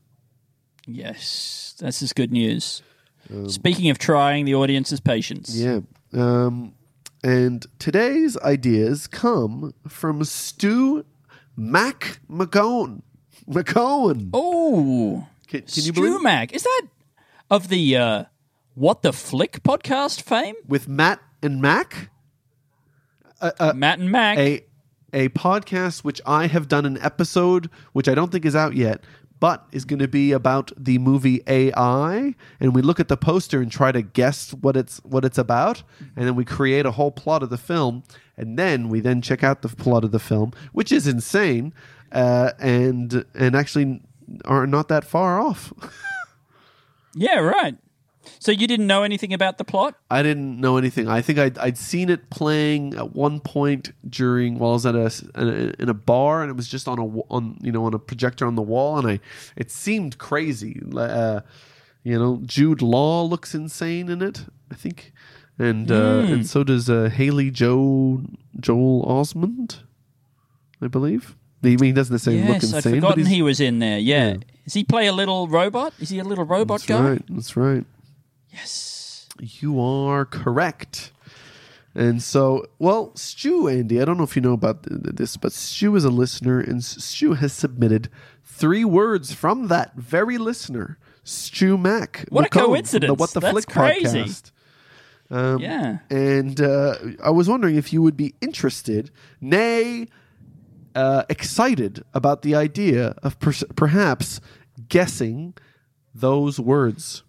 Yes, this is good news. Speaking of trying the audience's patience. Yeah. Um, and today's ideas come from Stu Mac McCone. McCone. Oh, Can, can you believe Stu Mac. Is that of the uh, What the Flick podcast fame? with Matt and Mac? Uh, uh, Matt and Mac. a a podcast which I have done an episode which I don't think is out yet, but is going to be about the movie A I, and we look at the poster and try to guess what it's what it's about, and then we create a whole plot of the film, and then we then check out the plot of the film, which is insane, uh, and and actually are not that far off. Yeah, right. So you didn't know anything about the plot? I didn't know anything. I think I'd, I'd seen it playing at one point during while I was at a in a bar, and it was just on a on you know on a projector on the wall, and I it seemed crazy. Uh, you know, Jude Law looks insane in it, I think, and uh, Mm. and so does uh, Haley Joe Joel Osment, I believe. I mean, he doesn't necessarily look Yes, insane, I'd but forgotten he's, he was in there. Yeah. Yeah. Does he play a little robot? Is he a little robot that's guy? right. That's right. Yes. You are correct. And so, well, Stu, Andy, I don't know if you know about th- this, but Stu is a listener, and S- Stu has submitted three words from that very listener, Stu Mac. What a McCone, from coincidence. The What the That's Flick crazy. podcast. Um, Yeah. And uh, I was wondering if you would be interested, nay, uh, excited about the idea of per- perhaps guessing those words.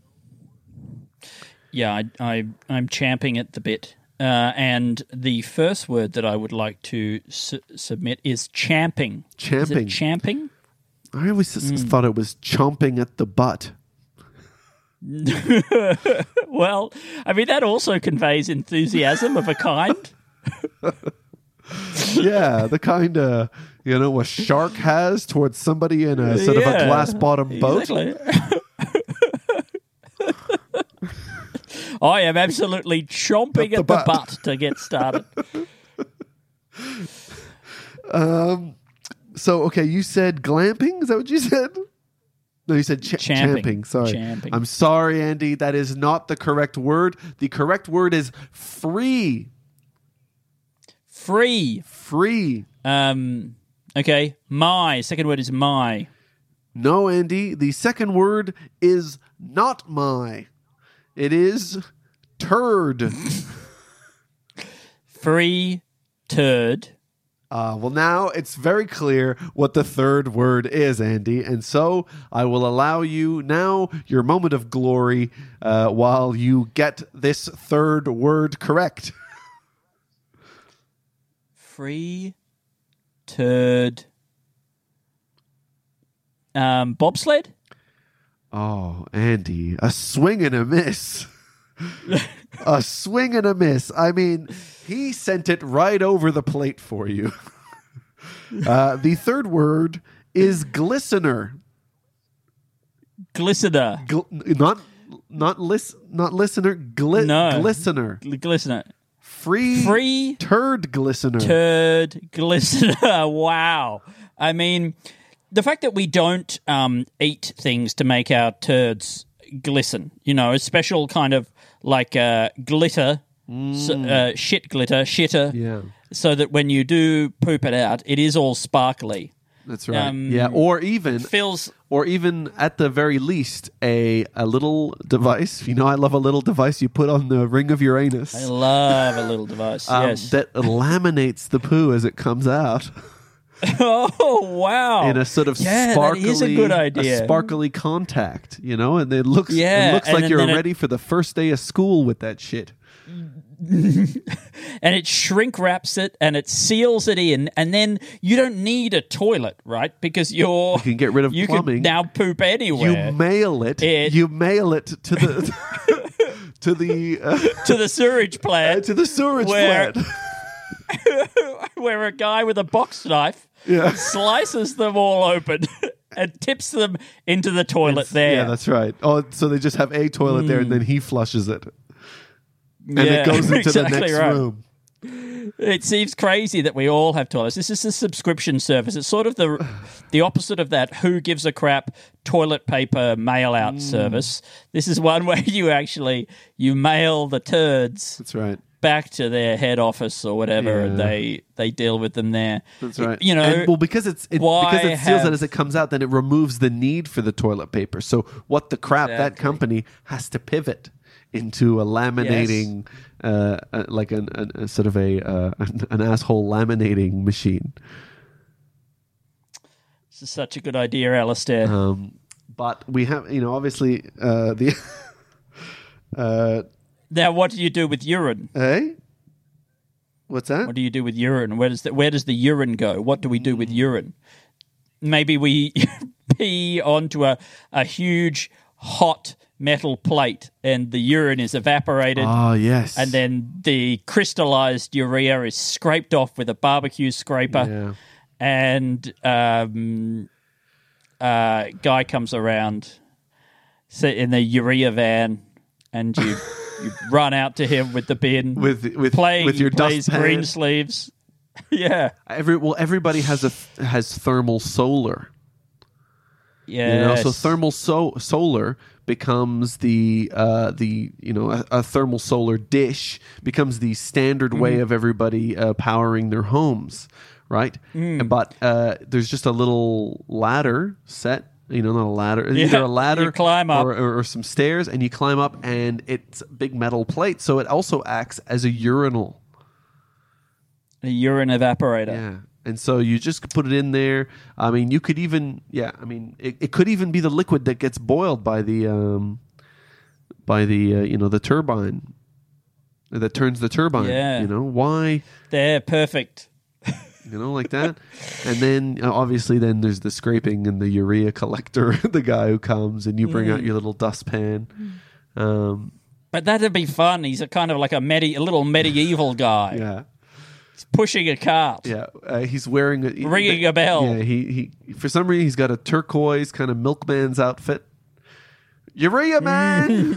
Yeah, I, I, I'm champing at the bit. Uh, and the first word that I would like to su- submit is champing. Is Champing. it champing? I always s- thought it was chomping at the butt. Well, I mean, that also conveys enthusiasm of a kind. Yeah, the kind of, you know, a shark has towards somebody in a sort of a Yeah, glass bottom boat. Exactly. I am absolutely chomping At the at the butt. butt to get started. So, okay, you said glamping? Is that what you said? No, you said ch- Champing. champing. Sorry. Champing. I'm sorry, Andy. That is not the correct word. The correct word is free. Free. Free. Um, okay, my. Second word is my. No, Andy. The second word is not my. It is turd. Free turd. Uh, well, now it's very clear what the third word is, Andy. And so I will allow you now your moment of glory uh, while you get this third word correct. Free turd. Um, bobsled? Oh, Andy, a swing and a miss. A swing and a miss. I mean, he sent it right over the plate for you. Uh, the third word is glistener. Glistener. Gl- not not lis- not listener, gli- No. glistener. Glistener. Free, Free turd glistener. turd glistener. Wow. I mean, the fact that we don't um, eat things to make our turds glisten, you know, a special kind of like uh, glitter, so, uh, shit glitter, shitter, Yeah, so that when you do poop it out, it is all sparkly. that's right. Um, yeah, or even Feels or even at the very least a a little device. You know, I love a little device you put on the ring of your anus. I love a little device. um, yes. that laminates the poo as it comes out Oh wow! in a sort of yeah, sparkly, that is a good idea. a sparkly contact, you know, and it looks Yeah, it looks and like then- you're then it- ready for the first day of school with that shit. And it shrink wraps it and it seals it in, and then you don't need a toilet, right? Because you're You can get rid of you plumbing. can now poop anywhere. You mail it, It- You mail it to the to the uh, to the sewage plant, to the sewerage Where- plant. where a guy with a box knife Yeah. slices them all open and tips them into the toilet It's- there. Yeah, that's right. Oh, so they just have a toilet there, and then he flushes it, and it Yeah, goes into exactly the next right. room. It seems crazy that we all have toilets. This is a subscription service. It's sort of the the opposite of that who gives a crap toilet paper mail out Mm. service. This is one where you actually you mail the turds That's right. back to their head office or whatever, and Yeah. they they deal with them there. That's right. You know, and, well, because it's it, why because it seals have- it as it comes out, then it removes the need for the toilet paper. So what the crap that Exactly. company has to pivot into a laminating, uh, uh, like an, an a sort of a uh, an, an asshole laminating machine. this is such a good idea, Alistair. Um, but we have, you know, obviously uh, the. uh, now, what do you do with urine? eh? What's that? What do you do with urine? Where does the, where does the urine go? What do we do with Mm. urine? Maybe we pee onto a, a huge hot metal plate and the urine is evaporated, Oh yes. and then the crystallized urea is scraped off with a barbecue scraper, Yeah. and um, uh, guy comes around sit in the urea van, and you you run out to him with the bin with with playing with your he plays dustpan. green sleeves. Yeah, Every well, everybody has a th- has thermal solar. yeah. You know, so thermal so- solar becomes the uh, the you know a, a thermal solar dish becomes the standard way of everybody uh, powering their homes, right? Mm. But uh, there's just a little ladder set. You know, not a ladder. Yeah, either a ladder, you climb up. or, or, or some stairs, and you climb up, and it's a big metal plate, so it also acts as a urinal. A urine evaporator. Yeah. And so you just put it in there. I mean, you could even, yeah. I mean, it, it could even be the liquid that gets boiled by the, um, by the, uh, you know, the turbine that turns the turbine. Yeah. You know why? They're perfect. You know, like that. And then uh, obviously, then there's the scraping and the urea collector, the guy who comes and you bring out your little dustpan. Um, But that'd be fun. He's a kind of like a medi- a little medieval guy. yeah. He's pushing a cart. Yeah, uh, he's wearing a Ringing a bell. Yeah, he he for some reason he's got a turquoise kind of milkman's outfit. Urea man,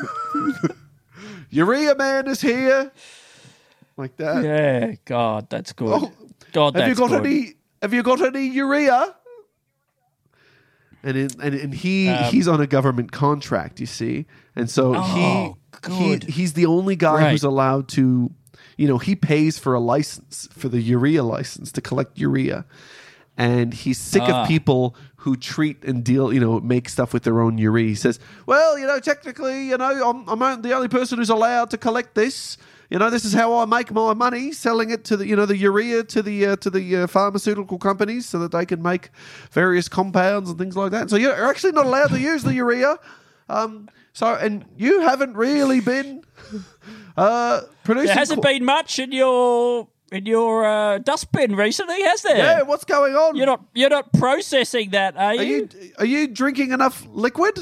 Urea man is here, like that. Yeah, God, that's good. Oh, God, have that's you got good. any? Have you got any urea? And in, and and he Um, he's on a government contract, you see, and so Oh, he, good. he he's the only guy Right. who's allowed to, you know, he pays for a license for the urea license to collect urea, and he's sick Ah. of people who treat and deal, you know, make stuff with their own urea. He says, well, you know, technically, you know, I'm I'm the only person who's allowed to collect this. You know, this is how I make my money, selling it to the, you know, the urea to the uh, to the uh, pharmaceutical companies so that they can make various compounds and things like that. So you're actually not allowed to use the urea. Um, so, and you haven't really been uh, producing. There hasn't qu- been much in your in your uh, dustbin recently, has there? Yeah, what's going on? You're not you're not processing that, are you? Are you are you drinking enough liquid?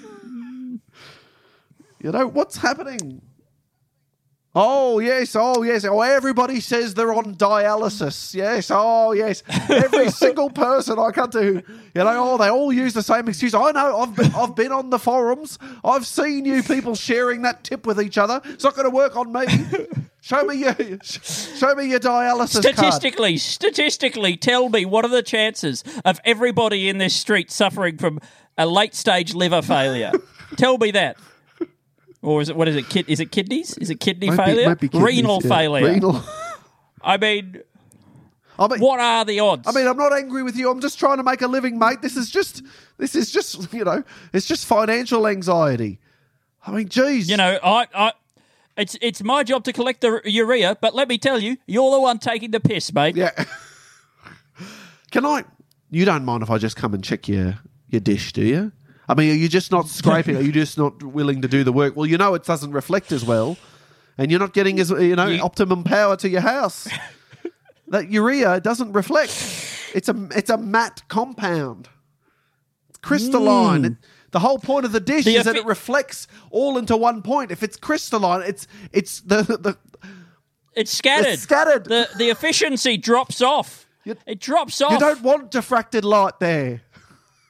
You know what's happening? Oh yes, oh yes. Oh, everybody says they're on dialysis. Yes, oh yes. Every single person I come to, you know, oh, they all use the same excuse. I know. I've been, I've been on the forums. I've seen you people sharing that tip with each other. It's not going to work on me. Show me your show me your dialysis card. Statistically, statistically, tell me what are the chances of everybody in this street suffering from a late stage liver failure? Tell me that. Or is it what is it? Kid, is it kidneys? Is it kidney Might be- failure? might be kidneys, Renal yeah. failure. Renal. I mean, I mean, what are the odds? I mean, I'm not angry with you. I'm just trying to make a living, mate. This is just, this is just, you know, it's just financial anxiety. I mean, geez. you know, I, I, it's it's my job to collect the urea, but let me tell you, you're the one taking the piss, mate. Yeah. Can I? You don't mind if I just come and check your your dish, do you? I mean, are you just not scraping? Are you just not willing to do the work? Well, you know, it doesn't reflect as well, and you're not getting as you know You- optimum power to your house. That urea doesn't reflect. It's a it's a matte compound. It's crystalline. It, the whole point of the dish The is that effi- it reflects all into one point. If it's crystalline, it's it's the the It's scattered. It's scattered. The the efficiency drops off. You- it drops off. you don't want diffracted light there.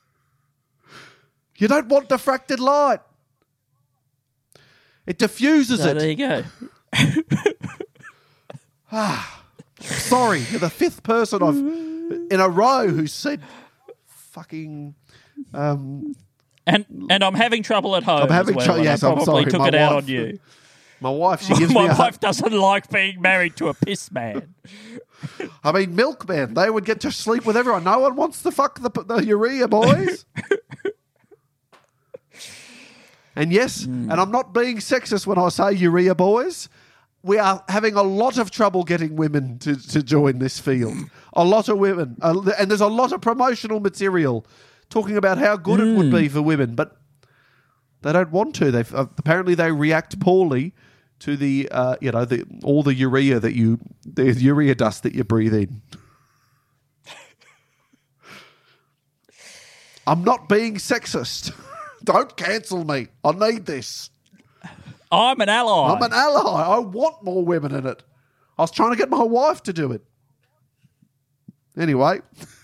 You don't want diffracted light. It diffuses So it. there you go. Sorry, you're the fifth person I've in a row who said fucking. Um, And and I'm having trouble at home. I'm having as well, trouble. and Yes, I I'm probably sorry. took My it out wife- on you. my wife, she gives My me a. wife doesn't like being married to a piss man. I mean, milkmen. They would get to sleep with everyone. No one wants to fuck the, the urea boys. And yes, Hmm. and I'm not being sexist when I say urea boys. We are having a lot of trouble getting women to, to join this field. A lot of women. Uh, and there's a lot of promotional material talking about how good it would Hmm. be for women, but they don't want to. They uh, apparently they react poorly to the uh, you know the all the urea that you the urea dust that you breathe in. I'm not being sexist. Don't cancel me. I need this. I'm an ally. I'm an ally. I want more women in it. I was trying to get my wife to do it. Anyway.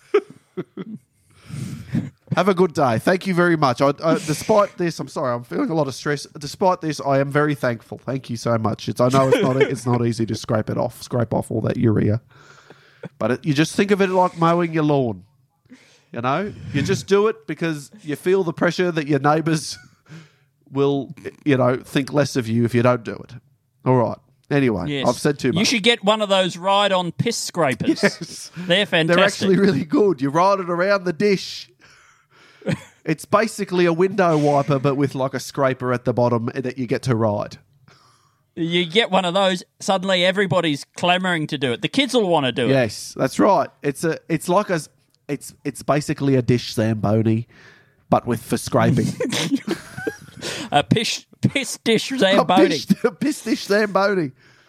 Have a good day. Thank you very much. I, I, despite this, I'm sorry, I'm feeling a lot of stress. Despite this, I am very thankful. Thank you so much. It's, I know it's not it's not easy to scrape it off, scrape off all that urea. But it, you just think of it like mowing your lawn. You know, you just do it because you feel the pressure that your neighbours will, you know, think less of you if you don't do it. All right. Anyway, Yes. I've said too much. You should get one of those ride-on piss scrapers. Yes. They're fantastic. They're actually really good. You ride it around the dish. It's basically a window wiper, but with like a scraper at the bottom that you get to ride. You get one of those, suddenly everybody's clamouring to do it. The kids will want to do it. Yes, that's right. It's a. It's like a. It's it's basically a dish Zamboni, but with for scraping. A piss, piss dish a, Zamboni. piss, a piss dish Zamboni.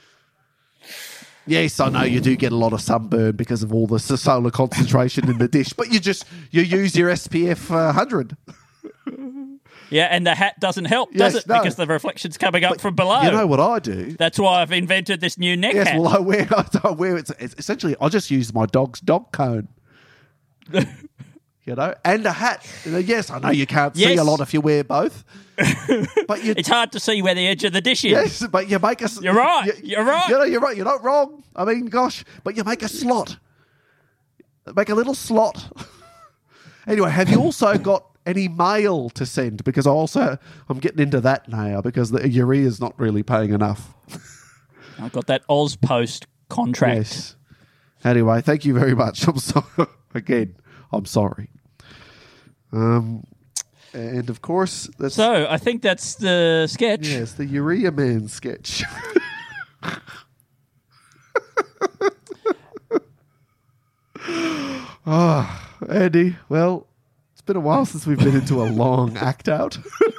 Yes, I know you do get a lot of sunburn because of all the s- solar concentration in the dish, but you just you use your S P F uh, one hundred. Yeah, and the hat doesn't help, does Yes, it? no. Because the reflection's coming up from below. You know what I do? That's why I've invented this new neck Yes, hat. well, I wear, I wear it's, it's essentially, I just use my dog's dog cone. You know, and a hat. You know, yes, I know you can't see Yes. a lot if you wear both. But you, It's hard to see where the edge of the dish is. yes, but you make a. s- You're right, You, you're right. You know, you're right. You're not wrong. I mean, gosh, but you make a slot. Make a little slot. Anyway, have you also got any mail to send? Because I also I'm getting into that now because the urea is not really paying enough. I've got that Ozpost contract. Yes. Anyway, thank you very much. I'm sorry. Again, I'm sorry. Um, and of course, that's So I think that's the sketch. yes, the Urea Man sketch. Oh, Andy, well, it's been a while since we've been into a long act out.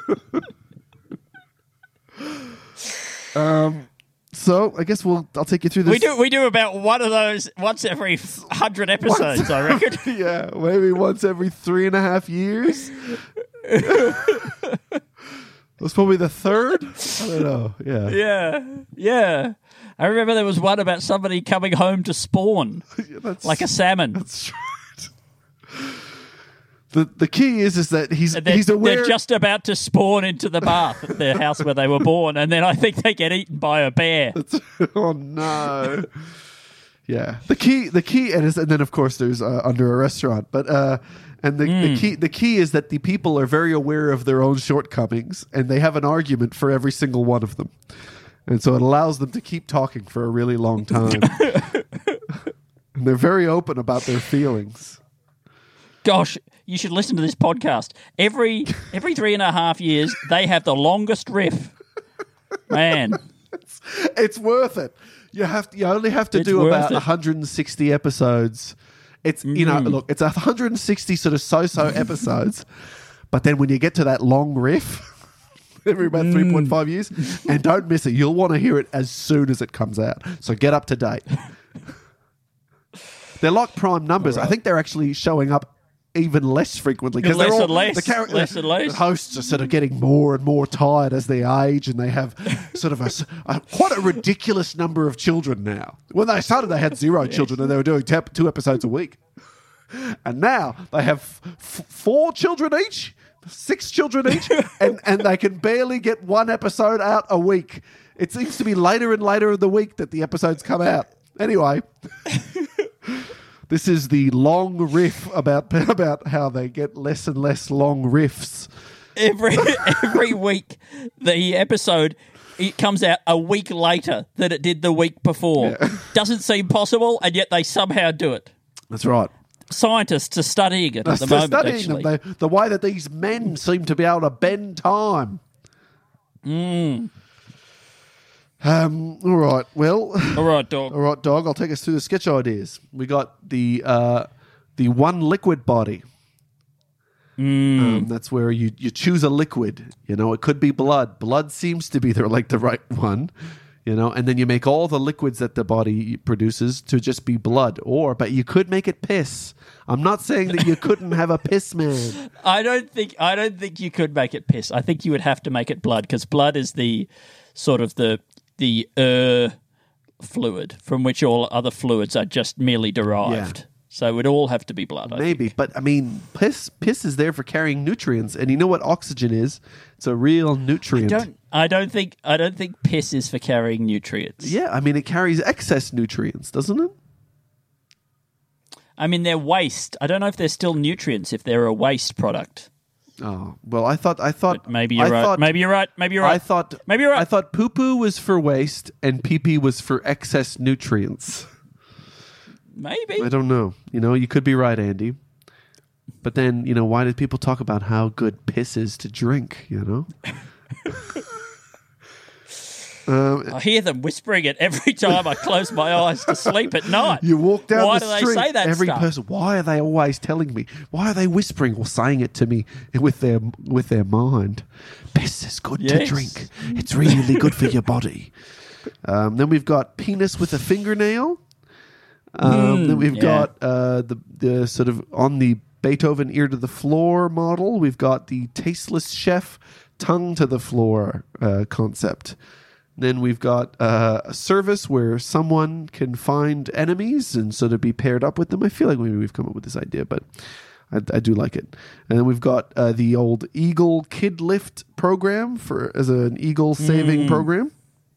um, so I guess we'll. I'll take you through this. We do we do about one of those once every hundred episodes, I reckon. Yeah, maybe once every three and a half years. That's probably the third. I don't know. Yeah, Yeah, yeah. I remember there was one about somebody coming home to spawn, that's like a salmon. That's right. The the key is is that he's And they're, he's aware. they're just about to spawn into the bath at their house where they were born, and then I think they get eaten by a bear. Oh no. Yeah, the key, the key, and, is, and then of course there's uh, under a restaurant, but uh, and the, the key, the key is that the people are very aware of their own shortcomings, and they have an argument for every single one of them, and so it allows them to keep talking for a really long time, and they're very open about their feelings. Gosh, you should listen to this podcast. Every every three and a half years, they have the longest riff. Man, It's worth it. You have to, you only have to It's do worth about it. one hundred sixty episodes. It's you know, look, it's one hundred sixty sort of so-so episodes, but then when you get to that long riff, every about three point five years, and don't miss it. You'll want to hear it as soon as it comes out. So get up to date. They're like prime numbers. I think they're actually showing up even less frequently because Less they're all and less, the char- less and less. The hosts are sort of getting more and more tired as they age, and they have sort of a, s- a- quite a ridiculous number of children now. When they started, they had zero children, and they were doing tep- two episodes a week. And now they have f- four children each. Six children each, and, and they can barely get one episode out a week. It seems to be later and later in the week that the episodes come out. Anyway, this is the long riff about about how they get less and less long riffs. Every every week, the episode it comes out a week later than it did the week before. Yeah. Doesn't seem possible, and yet they somehow do it. That's right. Scientists are studying it at the They're moment, studying actually. them. They, the way that these men seem to be able to bend time. Mm. Um, all right, well... All right, dog. All right, dog, I'll take us through the sketch ideas. We got the uh, the one liquid body. Mm. Um, that's where you, you choose a liquid. You know, it could be blood. Blood seems to be the, like the right one. You know, and then you make all the liquids that the body produces to just be blood. Or, but you could make it piss. I'm not saying that you couldn't have a piss man. I don't think I don't think you could make it piss. I think you would have to make it blood because blood is the sort of the the uh, fluid from which all other fluids are just merely derived. Yeah. So it would all have to be blood. I Maybe, think. But I mean, piss piss is there for carrying nutrients, and you know what oxygen is? It's a real nutrient. I don't. I don't think. I don't think piss is for carrying nutrients. Yeah, I mean, it carries excess nutrients, doesn't it? I mean, they're waste. I don't know if they're still nutrients if they're a waste product. Oh well, I thought I thought But maybe you're I right. Thought, maybe you're right. Maybe you're right. I thought maybe you're right. I thought poo poo was for waste and pee pee was for excess nutrients. Maybe. I don't know. You know, you could be right, Andy. But then, you know, why did people talk about how good piss is to drink, you know? um, I hear them whispering it every time I close my eyes to sleep at night. You walk down why the do street, they say that every stuff? person, why are they always telling me? Why are they whispering or saying it to me with their with their mind? Piss is good Yes. to drink. It's really good for your body. Um, then we've got penis with a fingernail. Um, Mm, then we've yeah. got uh, the the sort of on the Beethoven ear to the floor model. We've got the tasteless chef tongue to the floor uh, concept. Then we've got uh, a service where someone can find enemies and sort of be paired up with them. I feel like maybe we've come up with this idea, but I, I do like it. And then we've got uh, the old Eagle Kid Lift program for as an eagle saving Mm. program.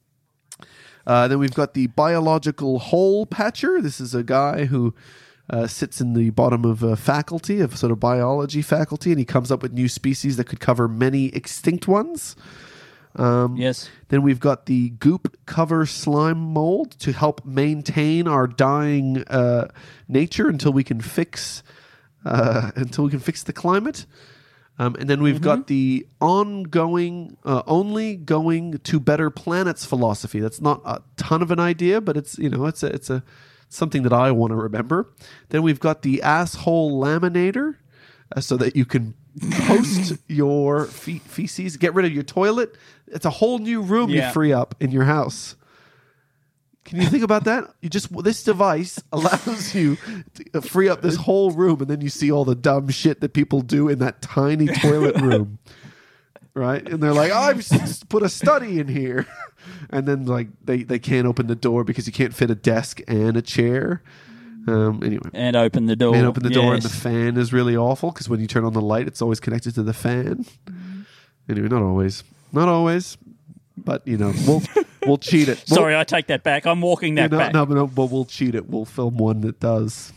Uh, then we've got the biological hole patcher. This is a guy who uh, sits in the bottom of a faculty, of sort of biology faculty, and he comes up with new species that could cover many extinct ones. Um, Yes. Then we've got the goop cover slime mold to help maintain our dying uh, nature until we can fix uh, until we can fix the climate. Um, and then we've Mm-hmm. got the ongoing, uh, only going to better planets philosophy. That's not a ton of an idea, but it's you know it's a, it's a something that I want to remember. Then we've got the asshole laminator, uh, so that you can post your fe- feces, get rid of your toilet. It's a whole new room Yeah. you free up in your house. Can you think about that? You just this device allows you to free up this whole room, and then you see all the dumb shit that people do in that tiny toilet room, right? And they're like, oh, "I've s- put a study in here," and then like they, they can't open the door because you can't fit a desk and a chair. Um, anyway, And open the door. and open the door, and the Yes. fan is really awful because when you turn on the light, it's always connected to the fan. Anyway, not always, not always, but you know, we'll we'll cheat it. We'll- Sorry, I take that back. I'm walking that no, back. no, no, but we'll cheat it. We'll film one that does.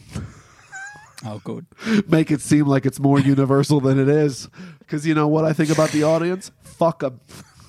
Oh, good. Make it seem like it's more universal than it is. Because you know what I think about the audience? Fuck them.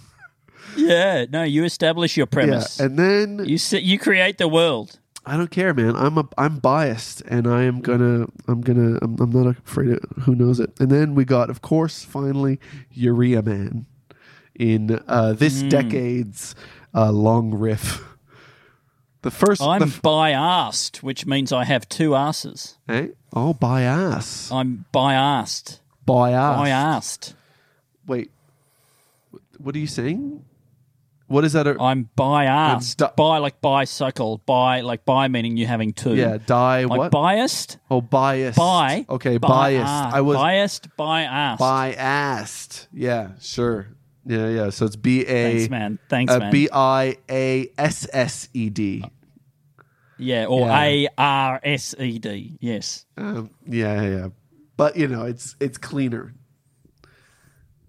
Yeah, no, you establish your Yeah, premise. and then you sit, you create the world. I don't care, man. I'm a, I'm biased, and I am gonna I'm gonna I'm, I'm not afraid of who knows it. And then we got, of course, finally Urea Man in uh, this decade's uh, long riff. The first, I'm the f- biased, which means I have two asses. eh? Oh, bias, I'm biased. bias. Biased. Wait, what are you saying? What is that? A, I'm biased. I'm di- Bi like bicycle. Bi like bi meaning you having two. yeah, die Like what? biased. Oh, biased. Bi. Okay, bi- biased. ah, I was biased. Biased. biased. Yeah, sure. Yeah, yeah. So it's B A. Thanks, man. Thanks, uh, man. B I A S S E D. yeah, or Yeah. A R S E D. Yes. Um, yeah, yeah, yeah. But you know, it's it's cleaner.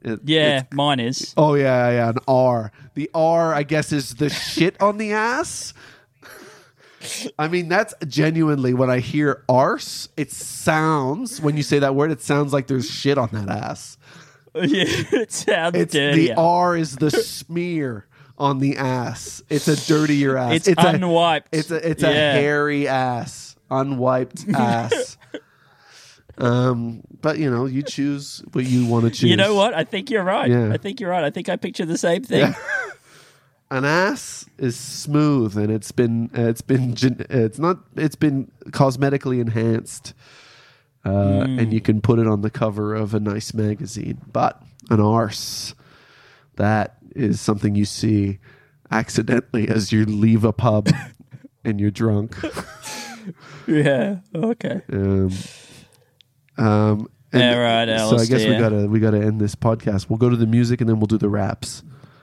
It, Yeah, it's- mine is. Oh yeah, yeah, an R. The R, I guess, is the shit on the ass. I mean, that's genuinely when I hear arse, it sounds, when you say that word, it sounds like there's shit on that ass. Yeah, it sounds It's dirty. the R is the smear on the ass. It's a dirtier ass. It's a- unwiped. it's a it's Yeah. a hairy ass, unwiped ass. Um, but you know, you choose what you want to choose. You know what? I think you're right. Yeah. I think you're right. I think I picture the same thing. An ass is smooth, and it's been uh, it's been gen- it's not it's been cosmetically enhanced, uh, Mm. and you can put it on the cover of a nice magazine. But an arse, that is something you see accidentally as you leave a pub and you're drunk. Yeah. Okay. Um, um, and All right, so I guess we Alistair. gotta we gotta end this podcast. We'll go to the music and then we'll do the raps.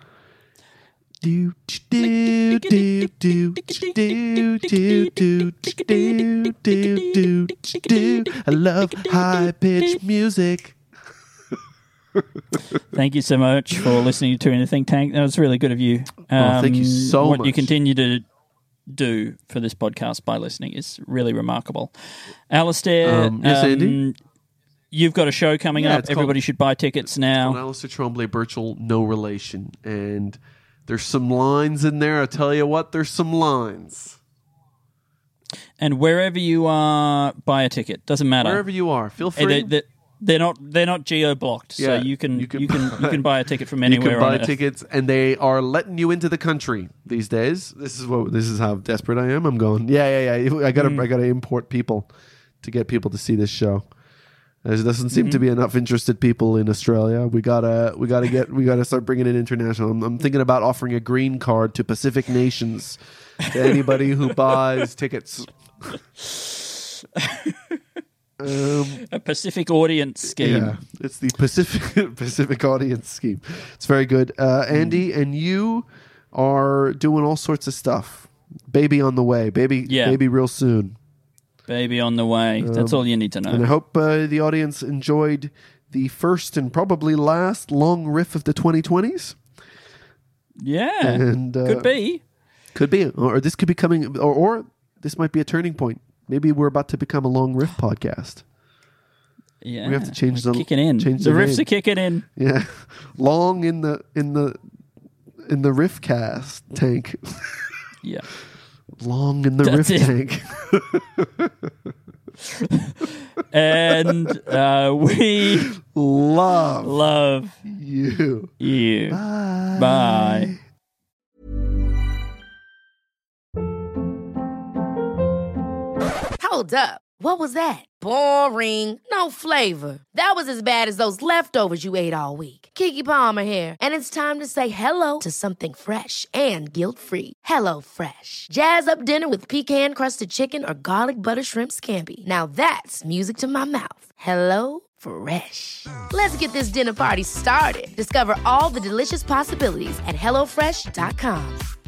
Do do do do do do do do do do do. I love high pitched music. Thank you so much for listening to In the Think Tank. That was really good of you. Oh, thank you so what much. you continue to do for this podcast by listening is really remarkable. Alistair, Um, yes, Andy? you've got a show coming Yeah, up. it's called- Everybody should buy tickets On now. Alistair Tremblay Birchall, no relation, and there's some lines in there. I tell you what, there's some lines. And wherever you are, buy a ticket. Doesn't matter. Wherever you are, feel Hey, free. they, they, they're not they're not geo blocked, so Yeah, you can you you can can you can, buy- buy a ticket from You anywhere. can buy on Earth. tickets, and they are letting you into the country these days. This is what this is how desperate I am. I'm going. Yeah, yeah, yeah. I gotta Mm. I gotta import people to get people to see this show. There doesn't seem Mm-hmm. to be enough interested people in Australia. We gotta we gotta get we gotta start bringing it international. I'm, I'm thinking about offering a green card to Pacific nations to anybody who buys tickets. Um, A Pacific audience scheme. yeah, it's the Pacific Pacific audience scheme. It's very good. Uh, Andy, and you are doing all sorts of stuff. Baby on the way. Baby, Yeah. baby real soon. Baby on the way. That's all you need to know. Um, And I hope uh, the audience enjoyed the first and probably last long riff of the twenty twenties. yeah. And, uh, could be. Could be. Or this could be coming, or, or this might be a turning point. Maybe we're about to become a long riff podcast. Yeah. we have to change We're the- kicking in. change the the riffs name. are kicking in. Yeah. Long in the in the in the riff cast tank. Yeah. Long in the That's riff it. tank. And uh, we Love love you. you. Bye. Bye. Hold up. What was that? Boring. No flavor. That was as bad as those leftovers you ate all week. Keke Palmer here, and it's time to say hello to something fresh and guilt-free. Hello Fresh. Jazz up dinner with pecan-crusted chicken or garlic butter shrimp scampi. Now that's music to my mouth. Hello Fresh. Let's get this dinner party started. Discover all the delicious possibilities at hello fresh dot com.